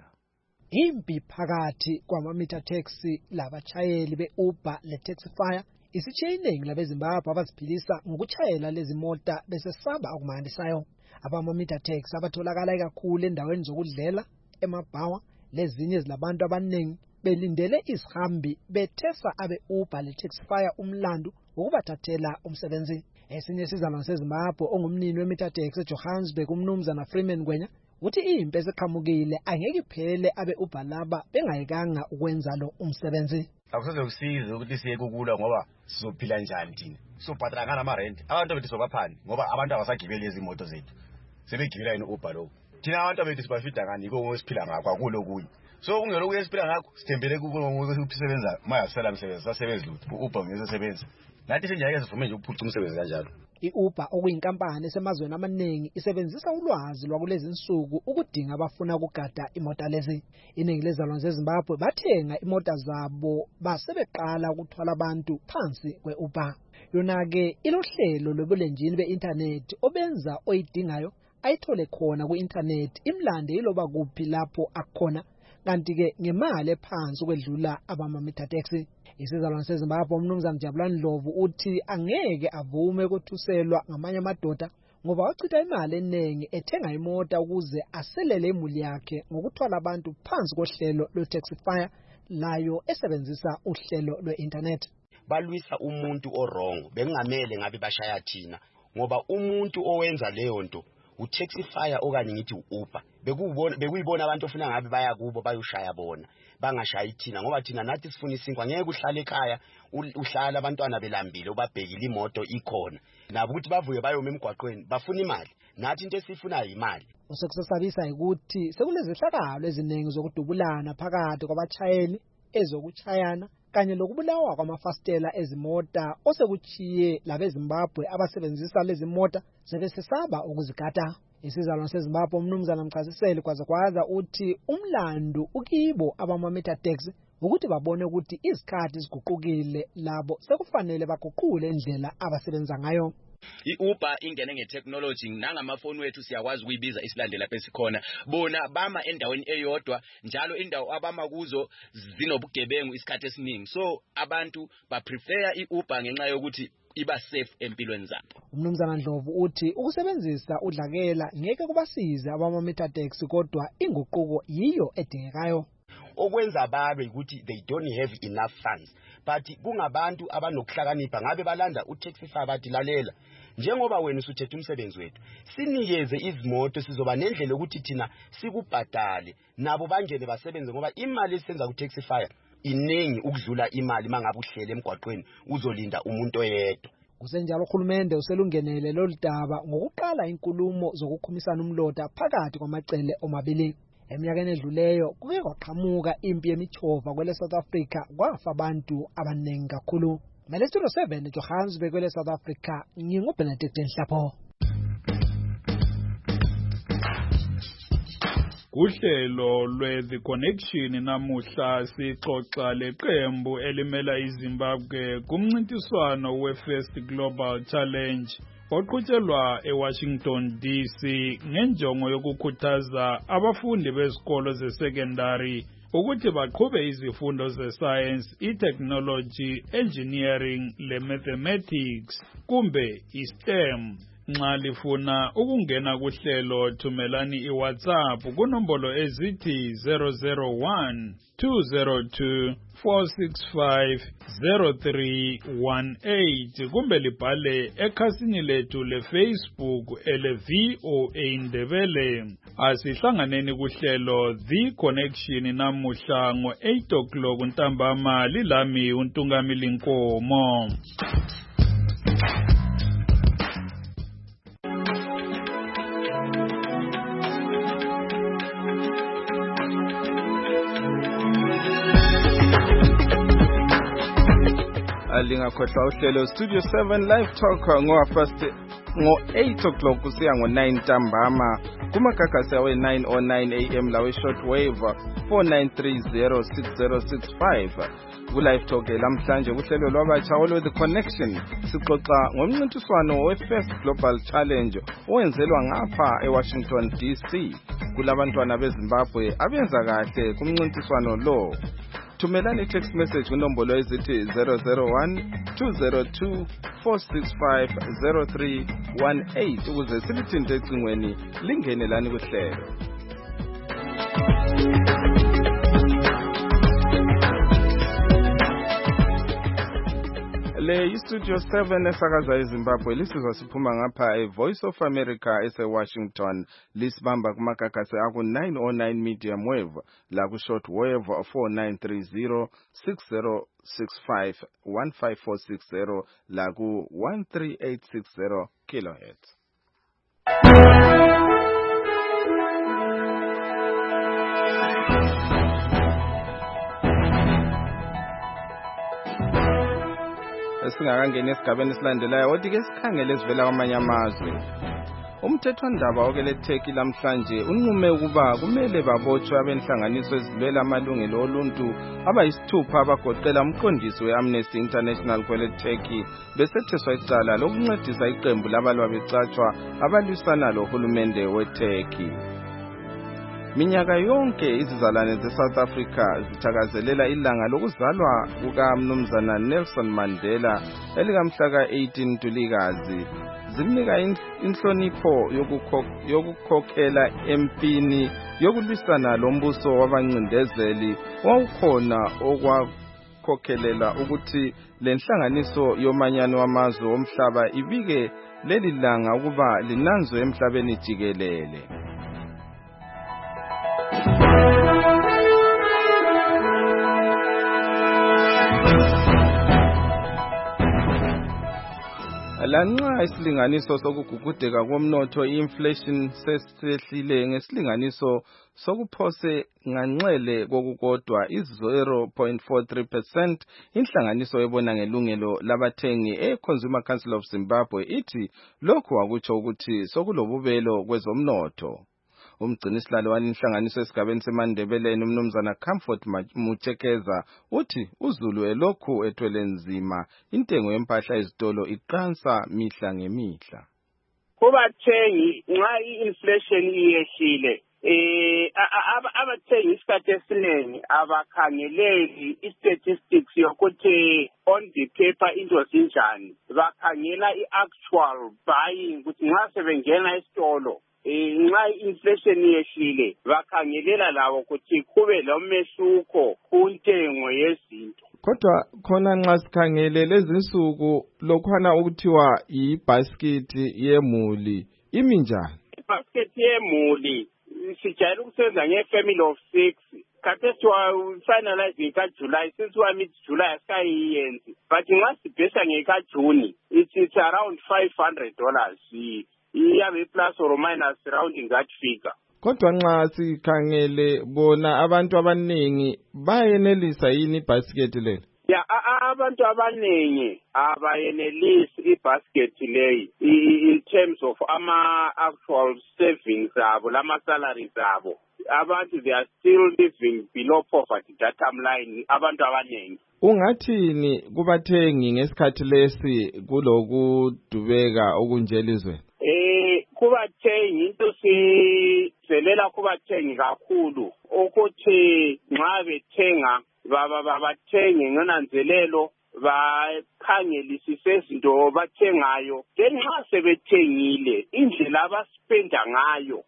Impi phakathi kwama-meter taxi labatshayeli be-Uber le-Taxify isitshiye iningi labeZimbabwe abaziphilisa ngokutshayela lezi mota besesaba okumandisayo. Abama-meter taxi abatholakala kakhulu endaweni zokudlela, emabhawa lezinye ezilabantu abaningi belindele izihambi bethesa abe-Uber le-Taxify umlando wokubathathela umsebenzi. Esinye isizalwane seZimbabwe ongumnini we-meter taxi eJohannesburg umnumzana Freeman Ngwenya uthi impi eseqhamukile angeke iphele abe-Uber laba bengayekanga ukwenza lo umsebenzi. Akusezokusiza ukuthi siye kukulwa ngoba sizophila njani thina. Sobhadala ngana amarent. Abantu bethu sobaphani ngoba abantu abasagibeli izimoto zethu. Sebegibela ino-Uber lo. Thina abantu bethu sibafida ngani yiko ngosiphila ngakho akulo kunye. So ungelo kuyesiphila ngakho sithembele ukusebenza mayasela umsebenzi sasebenza lutho u-Uber ngesebenza. Nathi sinjake sivume nje ukuphuca umsebenzi kanjalo. I-Uber okuyinkampani esemazweni amaningi isebenzisa ulwazi lwakulezi insuku ukudinga abafuna ukugada imota lezi. Iningi lezizalwane zeZimbabwe bathenga imota zabo basebeqala ukuthwala abantu phansi kwe-Uber. Yona-ke ilohlelo lobulenjini be-internet obenza oyidingayo ayithole khona ku-internet imlande iloba kuphi lapho akhona, kanti-ke ngemali ephansi ukwedlula abama-meter taxi. Isizalwane seZimbabwe umnumzana Jabulani Ndlovu uthi angeke avume ukuthuselwa ngamanye amadoda ngoba wachitha imali eningi ethenga imota ukuze aselele imuli yakhe ngokuthwala abantu phansi kohlelo lwe-Taxify layo esebenzisa uhlelo lwe-internet. Balwisa umuntu orongo bengamele ngabe bashaya thina ngoba umuntu owenza leyo nto uTaxify okanye ngithi u-Uber bekuyibona abantu ofuna ngabe baya kubo bayoshaya bona bangashayi thina ngoba thina nathi sifuna isinkwa ngeke uhlale ekhaya uhlala abantwana belambile ubabhekile imoto ikhona nabo ukuthi bavuye bayoma emgwaqweni bafuna imali nathi into esifunayo imali. Usekusabisa ukuthi sekulezehlakalo eziningi zokudubulana phakathi kwabatshayeli ezokuchayana kanye lokubulawa kwamafastela ezimota osekuchiye labeZimbabwe abasebenzisa lezi mota sebesesaba ukuzigada. Isizalwane seZimbabwe umnumzana Mchaziseli kwaza uthi umlando ukibo abama-meter taxi ukuthi babone ukuthi izikhathi ziguqukile labo sekufanele baguqule indlela abasebenza ngayo. I-Uber ingene ngetechnology nangamafoni wethu siyakwazi ukuyibiza isilandela lapha esikhona bona bama endaweni eyodwa njalo indawo abama kuzo zinobugebengu isikhathi esiningi so abantu ba prefer i-Uber ngenxa yokuthi iba safe empilweni zabo. Umnumzana Ndlovu uthi ukusebenzisa udlakela ngeke kubasize abama-meter taxi kodwa inguquko yiyo edingekayo. Okwenza babe ukuthi they don't have enough funds, but kungabantu abanokuhlakanipha ngabe balanda utaxify bathi lalela njengoba wena usuthethe umsebenzi wethu sinikeze izimoto sizoba nendlela ukuthi thina sikubhadale nabo bangene basebenze ngoba imali esenza ku-taxify iningi ukudlula imali mangabe uhlele emgwaqweni uzolinda umuntu oyedwa. Kusenjalo uhulumende uselungenele loludaba ngokuqala inkulumo zokukhumisana umlota phakathi kwamacele omabili. Eminyakeni edluleyo kuke kwaqhamuka impi yemichova kwele South Africa kwafa abantu abaningi kakhulu. Studio 7 Johannesburg kwele South Africa nginguBenedict Nhlapho. Uhlelo lwe-The Connection namuhla sixoxa leqembu elimela iZimbabwe kumncintiswano we-First Global Challenge oqhutshelwa eWashington DC ngenjongo yokukhuthaza abafundi bezikolo ze-secondary ukuthi baqhube izifundo ze-science, i-technology, engineering le-mathematics kumbe i-STEM. Nxa lifuna ukungena kuhlelo thumelani iWhatsApp kunombolo ezithi 001 202 465 0318 kumbe libhale ekhasini lethu leFacebook ele-VOA Ndebele. Asihlanganeni kuhlelo The Connection namuhla ngo-8 o'clock ntambama lilami uNtungamili Nkomo. Lingakhohlwa uhlelo Studio 7 Live Talk ngo-8 o'clock kusiya ngo-9 ntambama kumagagasi awe-909 AM lawe shortwave 49306065. Ku-Live Talk lamhlanje kuhlelo lwabatsha olwe-The Connection sixoxa ngomncintiswano we-First Global Challenge owenzelwa ngapha eWashington DC. Kulabantwana beZimbabwe abenza kahle kumncintiswano lo. Thumelani text message kunombolo ezithi 001 202 465 0318 ukuze silithinte ecingweni lingene lani kuhlelo. Le Studio 7 esakaza eZimbabwe lisizwa siphuma ngapha eVoice of America eseWashington lisibamba kumagagasi aku-909 medium wave la ku-short wave 4930 6065 15460 la ku-13860 kilohertz. Singakangena esigabeni esilandelayo kodwa-ke sikhangele esivela kwamanye amazwe. Umthethwandaba okeleTurkey lamhlanje unqume ukuba kumele babotshwe abenhlanganiso ezilwela amalungelo oluntu abayisithupha abagoqela umqondisi we-Amnesty International kweleTurkey besetheswa icala lokuncedisa iqembu labalwa becatshwa abalwisana lohulumende weTurkey. Minyaka yonke izizalwane ze-South Africa zithakazelela ilanga lokuzalwa kukaMnumzana Nelson Mandela elikamhla ka-18 Ntulikazi. Zinika inhlonipho yokukhokhela empini yokulwisana lombuso wabancindezeli wawukhona okwakhokhelela ukuthi lenhlanganiso yomanyano wamazwe omhlaba ibike leli langa ukuba linanzwe emhlabeni jikelele. Lanxa isilinganiso sokugugudeka komnotho i-inflation sesehlile ngesilinganiso sokuphose nganxele kokukodwa i-0.43%, inhlanganiso ebona ngelungelo labathengi e-Consumer Council of Zimbabwe ithi lokhu akutsho ukuthi sokulobubelo kwezomnotho. Umgcinisihlalo walinhlanganiso esigabeni seMandebeleni uMnumzana Comfort Muchekeza uthi uZulu elokhu ethwele nzima intengo yempahla ezitolo iqansa mihla ngemihla. Kubathengi nxa i-inflation iyehlile abathengi isikhathi esiningi abakhangeleli i-statistics yokuthi on the paper into zinjani, bakhangela i-actual buying ukuthi nxa sebengena esitolo nxa inflation yehlile bakhangelela lawo ukuthi kube lomehluko kuntengo yezinto. Kodwa khona nxa sikhangele lezi nsuku lokhwana ukuthiwa yi-basket yemuli imi njani? I-basket yemuli sijayele ukusebenza nge-family of 6. Khathesi finalizing ka-July, since mid-July asikayiyenzi, but nxa sibhesa ngeka-June it's around $500. Iyabe plus or minus rounding that figure. Kodwa nxa sikhangele bona abantu abaningi bayenelisa yini ibasket le? Ya abantu abaningi abayenelisi ibasket leyi in terms of actual savings zabo lama salaries zabo. Abantu they are still living below poverty datum line abantu abaningi. Ungathini kubathengi ngesikhathi lesi kulokudubeka okunjelizwe? Kubathengi into sizelela kubathengi kakhulu ukuthi nxa bethenga bathenge ngonanzelelo bakhangelisise izinto bathengayo ngenxa sebethengile indlela abaspenda ngayo.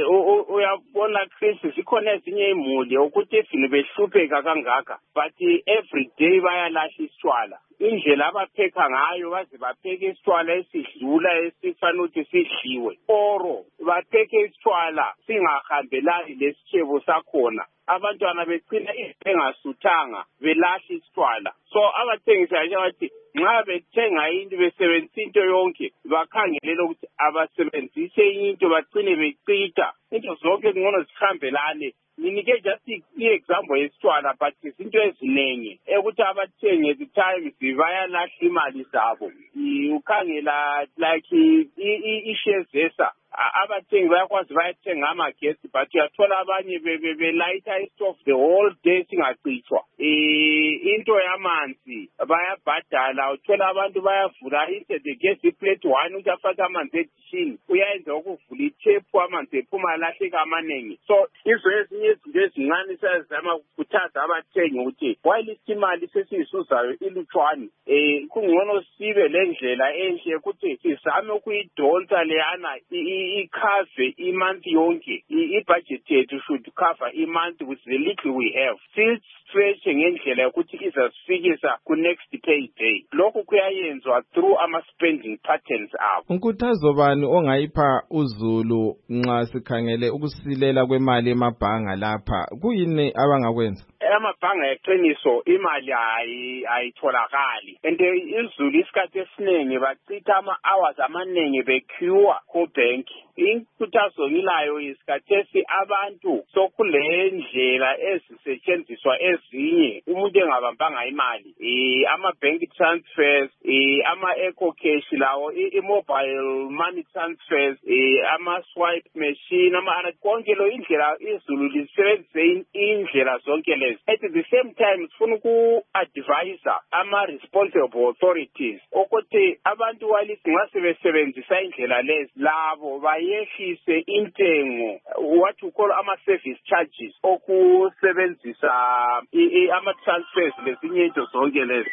Uyabona Chris zikhona ezinye imuli ukuthi ifini behlupheka kangaka but every day bayalahla isitshwala. Indlela abapheka ngayo baze bapheke isitshwala esidlula esifanele ukuthi sidliwe oro bapheke isitshwala singahambelani lesitshebo sakhona. Abantwana becina bengasuthanga belahla isitshwala. So abathengisi bathi nxa bethenga into besebenzisa into yonke bakhangelela ukuthi abasebenzise into bagcine becita into zonke ngcono zihambelane. Ninike just i-example yesitshwala but izinto ezinengi ukuthi abathengi at the times bayalahla imali zabo. Ukhangela like i-shares esa abathengi bayakwazi bayathenga amagesi but uyathola abanye belayitha istove the whole day singacitshwa. Into yamanzi bayabhadala uthola abantu bayavula instead gesi plate 1 ukuthi afake amanzi edishini uyayenza ukuvula ithephu amanzi ephuma alahleka amaningi. So izo ezinye izinto ezincane siyazama ukukhuthaza abathengi ukuthi while imali sesiyisuzayo ilutshwane kungcono sibe lendlela enhle ukuthi sizame ukuyidonsa leyana ikhave imonth yonke. I-budget yethu should cover imonth with the little we have. Still stretch ngendlela yokuthi izasifikisa ku next payday. Lokho kuyayenzwa through ama-spending patterns abo. Unkuthazo bani ongayipha uzulu nxa sikhangele ukusilela kwemali emabhanga lapha kuyini abangakwenza? Amabhanga eqiniso imali ayitholakali and izulu isikhathi esiningi bachitha ama-hours amaningi bequeue ku-bank. Inkuthazo ngilayo isikhathesi abantu sokule ndlela ezisetshenziswa ezinye umuntu engabambanga imali ama-bank transfers ama-eco cash lawo i-mobile money transfers ama-swipe machine konke lo indlela izulu lisebenzise indlela zonke lezi. At the same time sifuna uku-advisa ama-responsible authorities ukuthi abantu walithi nxa sebesebenzisa indlela lezi labo bayehlise intengo what you call ama-service charges okusebenzisa ama-transfers lezinye into zonke lezi.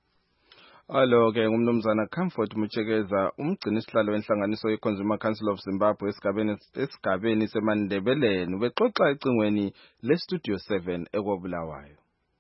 Alo-ke ngumnumzana Comfort Mutshekeza umgcinisihlalo wenhlanganiso ye-Consumer Council of Zimbabwe esigabeni seMandebeleni ubexoxa ecingweni le-Studio 7 ekobulawayo.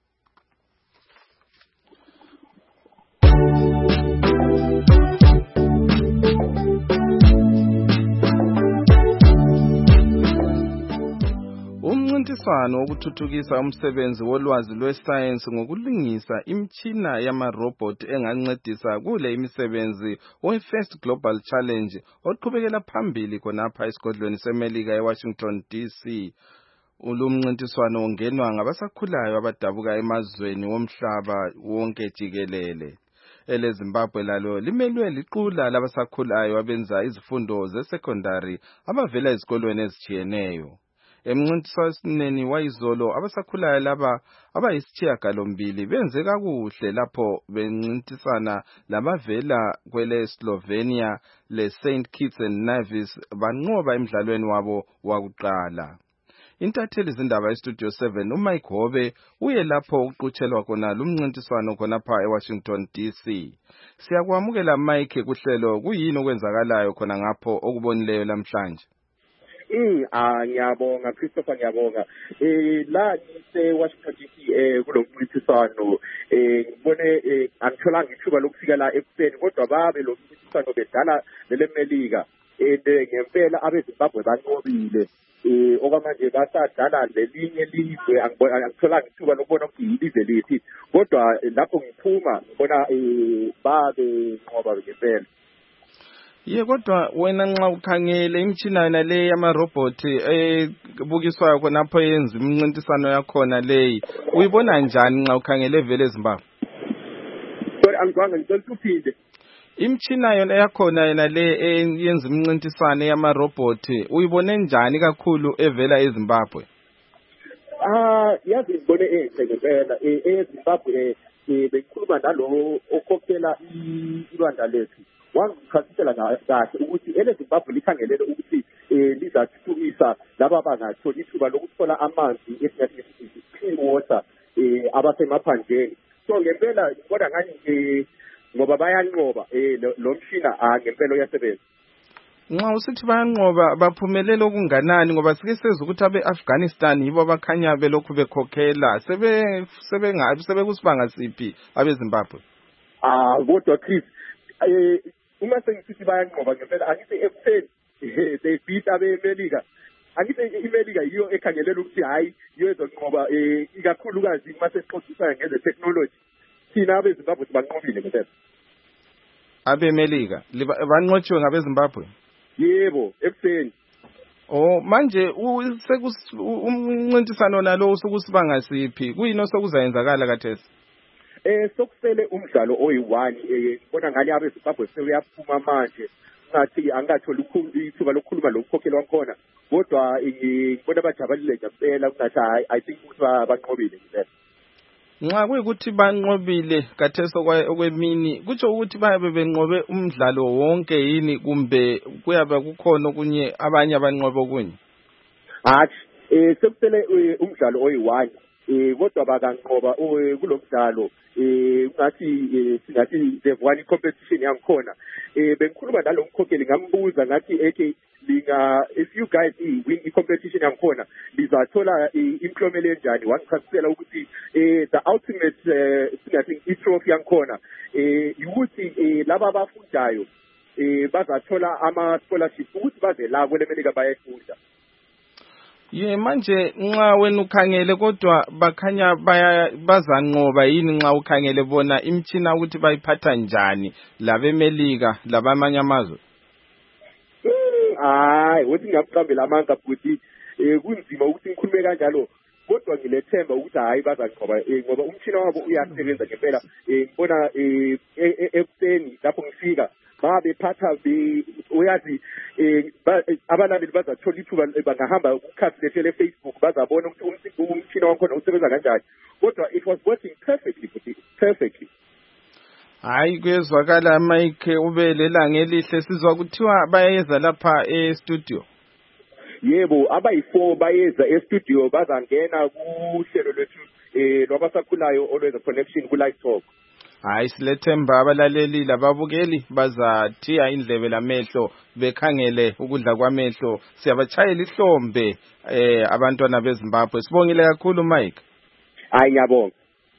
Umncintiswano wokuthuthukisa umsebenzi wolwazi lwesayensi ngokulungisa imitshina yamarobot engancedisa kule imisebenzi we-First Global Challenge oqhubekela phambili khonapha esigodlweni seMelika eWashington DC. Ulumncintiswano ungenwa ngabasakhulayo abadabuka emazweni womhlaba wonke jikelele. EleZimbabwe lalo limelwe liqula labasakhulayo abenza izifundo ze-secondary abavela ezikolweni ezitshiyeneyo. Emncintiswaneni wayizolo abasakhulayo laba abayisishiyagalombili benze kakuhle lapho bencintisana labavela kwele Slovenia le St. Kitts and Nevis banqoba emidlalweni wabo wakuqala. intatheli zindaba estudio 7 uMike Hobe uye lapho uqhutshelwa khona lumncintiswano khonapha eWashington DC. Siyakwamukela Mike kuhlelo, kuyini okwenzakalayo khona ngapho okubonileyo namhlanje? Ngiyabonga Christopher, ngiyabonga. La Washington DC kulomncintiswano ngibone angitholanga ithuba lokufika la ekuseni, kodwa babe lo mncintiswano bedala leMelika ngempela abeZimbabwe banqobile. Okwamanje basadala lelinye ilizwe, angitholanga ithuba lokubona ukuthi yilizwe lithi, kodwa lapho ngiphuma ngibona babe nqoba ngempela. Kodwa wena nxa ukhangele imitshina yona le yamarobot ebukiswayo khonapho yenza imncintiswano yakhona leyi, uyibona njani nxa ukhangele vele eZimbabwe? Angicwanga ngicela ukuphinde. Imitshina yona yakhona yona le yenza imncintiswano yamarobot uyibone njani kakhulu evela eZimbabwe? Yazi ngibone enhle ngempela. eZimbabwe bekhuluma nalo okhokhela iRwanda lethu. Wangichasisela kahle ukuthi eleZimbabwe likhangelele ukuthi lizathuthukisa laba bangatholi ithuba lokuthola amanzi esinyathini clean water abasemaphandleni. So ngempela kodwa ngani ngoba bayanqoba lo mshina ngempela uyasebenza. Nxa usithi bayanqoba baphumelele okunganani, ngoba sike sezwe ukuthi abe-Afghanistan yibo abakhanya belokhu bekhokhela, sebekusibanga siphi abeZimbabwe? Kodwa Chris, uma sengisithi bayanqoba ngempela angithi ekuseni they beat abeMelika. Angithi iMelika yiyo ekhangelela ukuthi hayi yiyo ezonqoba ikakhulukazi uma sesixoxisana ngeze technology. Thina abeZimbabwe sibanqobile ngempela. abeMelika banqotshiwe ngabeZimbabwe? Yebo, ekuseni. Manje umncintiswano nalo usukusibanga siphi? Kuyini osokuzayenzakala kathesi? Sokusele umdlalo oyi-1 ngibona ngani abeZimbabwe sebeyaphuma manje, ngathi angatholi ithuba lokukhuluma lokukhokhela wakhona, kodwa ngibona bajabulile ngempela, kungathi I think ukuthi banqobile ngempela. Nxa kuyikuthi banqobile kathesi okwemini, kutsho ukuthi bayabe benqobe umdlalo wonke yini, kumbe kuyabe kukhona okunye abanye abanqobe okunye? Sekusele umdlalo oyi-1 kodwa bakanqoba kulomdlalo singathi the one competition yangikhona. Bengikhuluma nalo mkhokheli ngambuza ngathi if you guys win i-competition yangikhona lizathola imklomelo enjani. Wangichasisela ukuthi the ultimate singathi i-trophy yangikhona ukuthi laba abafundayo bazathola ama-scholarship ukuthi baze la kweleMelika bayefunda. Manje nxa wena ukhangele kodwa bakhanya bazanqoba yini nxa ukhangele bona imtshina ukuthi bayiphatha njani labeMelika labamanye amazwe? Wethi ngiyaqambela amanga futhi kunzima ukuthi ngikhulume kanjalo, kodwa ngilethemba ukuthi hayi bazanqoba ngoba umtshina wabo uyasebenza ngempela. Ngibona ekuseni lapho ngifika baphatha uyazi abalandeli bazathola ithuba bangahamba ukukhathi lethu le-Facebook bazabona ukuthi umtshina wakhona usebenza kanjani, kodwa it was working perfectly. Hayi, kuyezwakala Mike ube lelanga elihle. Sizwa kuthiwa bayeza lapha e-studio. Yebo, abayi4 bayeza e-studio, bazangena kuhlelo lwethu lwabasakhulayo olwenza connection ku-Live Talk. Hayi, silethemba abalaleli lababukeli bazathiya indlebe lamehlo bekhangele ukudla kwamehlo. Siyabachayela ihlombe abantwana beZimbabwe. Sibongile kakhulu Mike. Hayi, ngiyabonga.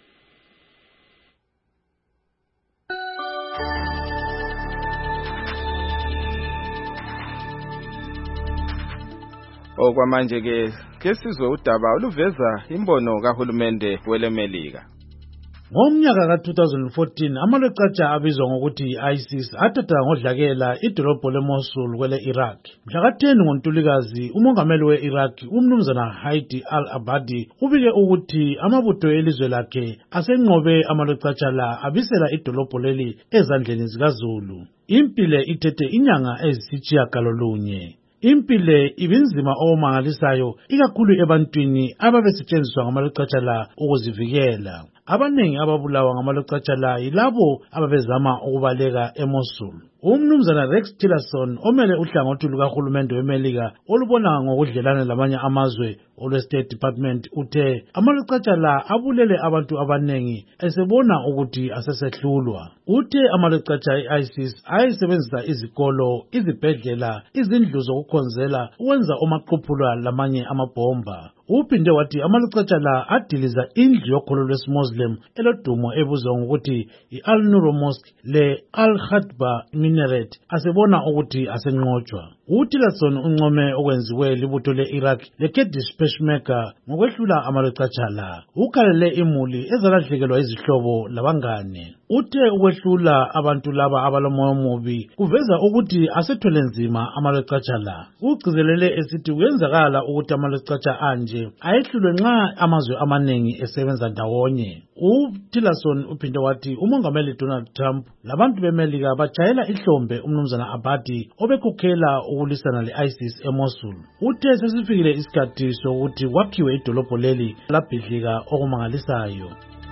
Okwamanje ke sizwe udaba oluveza imbono kahulumende weleMelika. Ngomnyaka ka-2014 amaleqatsha abizwa ngokuthi i-ISIS athatha ngodlakela idolobho leMosul kwele Iraq. Mhla ka-10 ngoNtulikazi umongameli we-Iraq umnumzana Haidi al-Abadi ubike ukuthi amabutho elizwe lakhe asenqobe amaleqatsha la abisela idolobho leli ezandleni zikaZulu. Impile ithethe inyanga ezisitshiyagalolunye. Impile ibinzima omangalisayo ikakhulu ebantwini ababesetshenziswa ngamaleqatsha la ukuzivikela. abanengi ababulawa ngamaloqatsha yilabo ababezama ukubaleka eMosul. Umnumzana Rex Tillerson omele uhlangothi lukahulumende weMelika olubona ngokudlelana lamanye amazwe olwe-State Department uthe amaloqatsha abulele abantu abanengi esebona ukuthi asesehlulwa. Uthe amaloqatsha e-ISIS ayesebenzisa izikolo, izibhedlela, izindlu zokukhonzela ukwenza omaqhuphula lamanye amabhomba. Uphinde wathi amaloqatsha adiliza indlu yokholo lwesimuslim elodumo ebuzwa ngokuthi i-Al-Nur Mosque le Al-Khatba Minaret asebona ukuthi asenqotshwa. UTillerson uncome okwenziwe libutho le-Iraq le-Kurdish Peshmerga ngokwehlula amaloqatsha. Ukhalele imuli ezalahlekelwa izihlobo labangane. Uthe ukwehlula abantu laba abalomoya omubi kuveza ukuthi asethwele nzima amaloqatsha. Ugcizelele esithi kuyenzakala ukuthi amaloqatsha anje ayehlulwe nxa amazwe amanengi esebenza ndawonye. UTillerson uphinde wathi umongameli Donald Trump labantu beMelika bajayela ihlombe umnumzana Abadi obekhokhela ukulwisana le-ISIS eMosul. Uthe sesifikile isikhathi sokuthi kwakhiwe idolobho leli labhidlika okumangalisayo.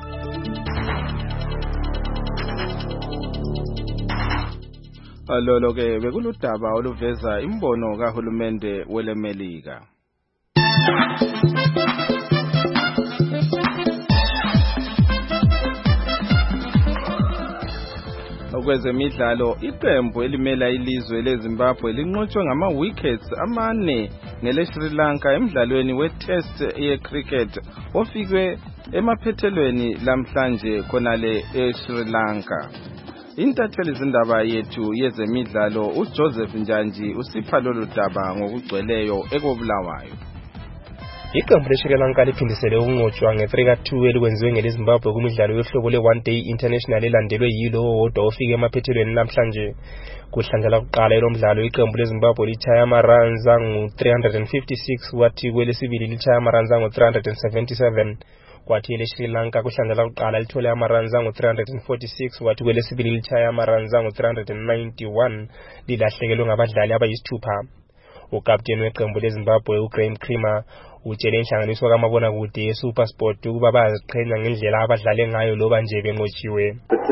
Lolo ke bekuludaba oluveza imbono kahulumende weleMelika. Kwezemidlalo iqembu elimela ilizwe leZimbabwe linqotshwe ngama-wickets 4 ngele Sri Lanka emidlalweni we-test ye-cricket ofikwe emaphethelweni lamhlanje khonale eSri Lanka. Intatheli zindaba yethu yezemidlalo uJoseph Njanji usipha lolu daba ngokugcweleyo ekobulawayo. Iqembu leSri Lanka liphindisele ukunqotshwa nge-3-2 elikwenziwe ngeleZimbabwe kumidlalo yohlobo le-One Day International elandelwe yilo wodwa ofike emaphethelweni namhlanje. Kuhlandla lakuqala elomdlalo iqembu leZimbabwe litshaya ama-runs angu-356 kwathi kwelesibili litshaya ama-runs angu-377 kwathi eleSri Lanka kuhlandla lakuqala lithole ama-runs angu-346 kwathi kwelesibili litshaya ama-runs angu-391 lilahlekelwe ngabadlali abayisithupha. Ukapteni weqembu leZimbabwe uGraham Creamer utshele inhlanganiso kamabonakude yeSuperSport ukuba bayaziqhenya ngendlela abadlale ngayo loba nje benqotshiwe.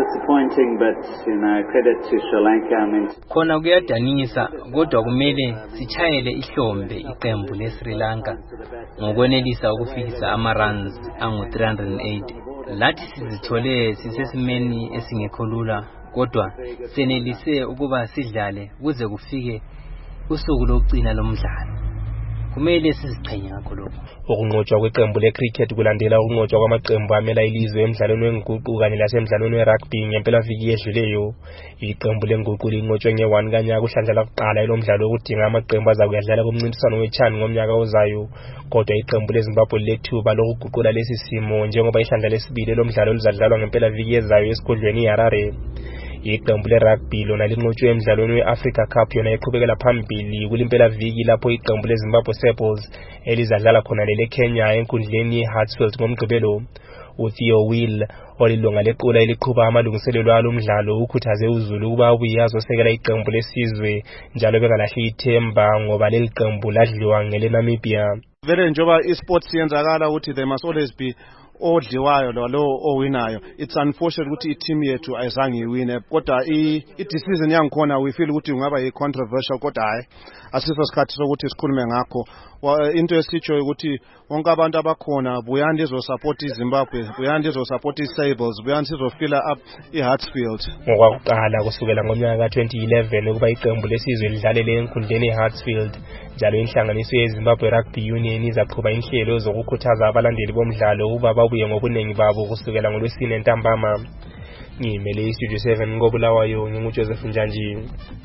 Khona kuyadanisa kodwa kumele sichayele ihlombe iqembu leSri Lanka ngokwenelisa ukufikisa ama-runs angu-308. Lathi sizithole sisesimeni esingekho lula kodwa senelise ukuba sidlale kuze kufike usuku lokugcina lomdlalo. Kumele siziqhenye ngakho lokho. Ukunqotshwa kweqembu lecricket kulandela ukunqotshwa kwamaqembu amela ilizwe emidlalweni wenguqu kanye lasemidlalweni werugby ngempelaviki edluleyo. Iqembu lenguqu linqotshwe nge-1 kanyaka kuhlandla lakuqala elomdlalo wokudinga amaqembu azakuyadlala kumncintiswano weChan ngomnyaka ozayo. Kodwa iqembu leZimbabwe lethuba lokuguqula lesi simo njengoba ihlandla lesibili elomdlalo lizadlalwa ngempelaviki ezayo esigodlweni iHarare. Iqembu lerugby lona linqotshwe emidlalweni we-Africa Cup yona iqhubekela phambili kulimpelaviki lapho iqembu leZimbabwe Sepals elizadlala khona leleKenya enkundleni yeHartsfield ngomgqibelo. uTheo Will olilunga lequla eliqhuba amalungiselelo alomdlalo ukhuthaze uZulu ukuba ubuye azosekela iqembu lesizwe njalo bengalahli ithemba ngoba leli qembu ladliwa ngeleNamibia. Vele njoba isports yenzakala ukuthi there must always be odliwayo lo owinayo. It's unfortunate ukuthi i-team yethu ayizange iwine kodwa i-decision yangikhona we feel ukuthi ungaba i-controversial kodwa hayi asiso isikhathi sokuthi sikhulume ngakho. Into esitsho ukuthi wonke abantu abakhona buyani lizosupport iZimbabwe, buyani lizosupport iSables, buyani sizofila up iHartsfield. Ngokwakuqala kusukela ngomnyaka ka-2011 ukuba iqembu lesizwe lidlalele enkundleni eHartsfield njalo inhlanganiso yeZimbabwe Rugby Union izaqhuba inhlelo zokukhuthaza abalandeli bomdlalo ukuba babuye ngobunengi babo kusukela ngoLwesine ntambama. Ngimele iStudio 7 ngobulawayo nginguJoseph Njanji.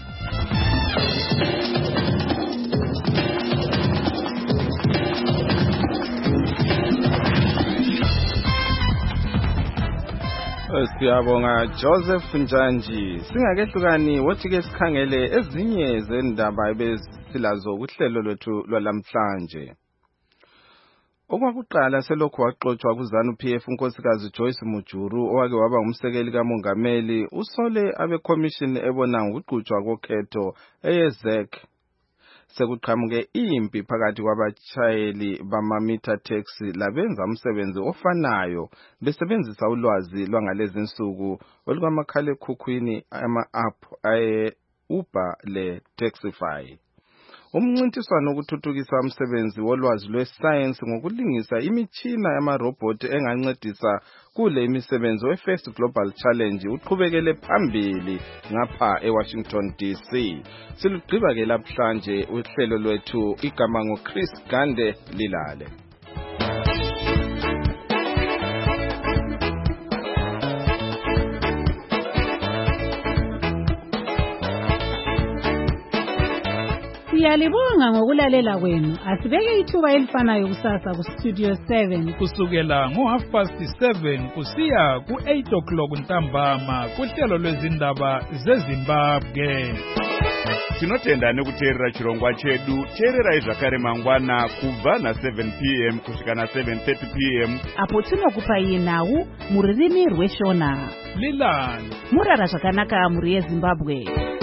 Siyabonga Joseph Njanji. Singakehlukani wothi ke sikhangele ezinye zendaba ebesilazo kuhlelo lwethu lwalamhlanje. Okwakuqala selokhu waxoxwa kuZANU-PF unkosikazi Joyce Mujuru owake waba umsekeli kamongameli usole abekhomishini ebona ngokuqhutshwa kokhetho eyeZEC. sekuqhamuke impi phakathi kwabashayeli bama-meter taxi labenza umsebenzi ofanayo besebenzisa ulwazi lwangalezi insuku olukamakhalekhukhwini ama-app aye-Uber le-Taxify. Umncintiswano wokuthuthukisa umsebenzi wolwazi lwesayensi ngokulingisa imitshina yamarobhothi engancedisa kule imisebenzi we-First Global Challenge uqhubekele phambili ngapha eWashington DC. Silugqiba-ke namhlanje uhlelo lwethu igama ngoChris Gande Lilale. Siyalibonga ngokulalela kwenu. Asibeke ithuba elifanayo kusasa ku Studio 7 kusukela ngo7:30 kusiya ku8 ntambama kuhlelo lwezindaba zeZimbabwe. Tinotenda nekuteerera chirongwa chedu. Teererai zvakare mangwana kubva na7 p.m. kusvika na7:30 p.m. apo tinokupai nhau mururimi rweShona. Lilani murara zvakanaka muri yeZimbabwe.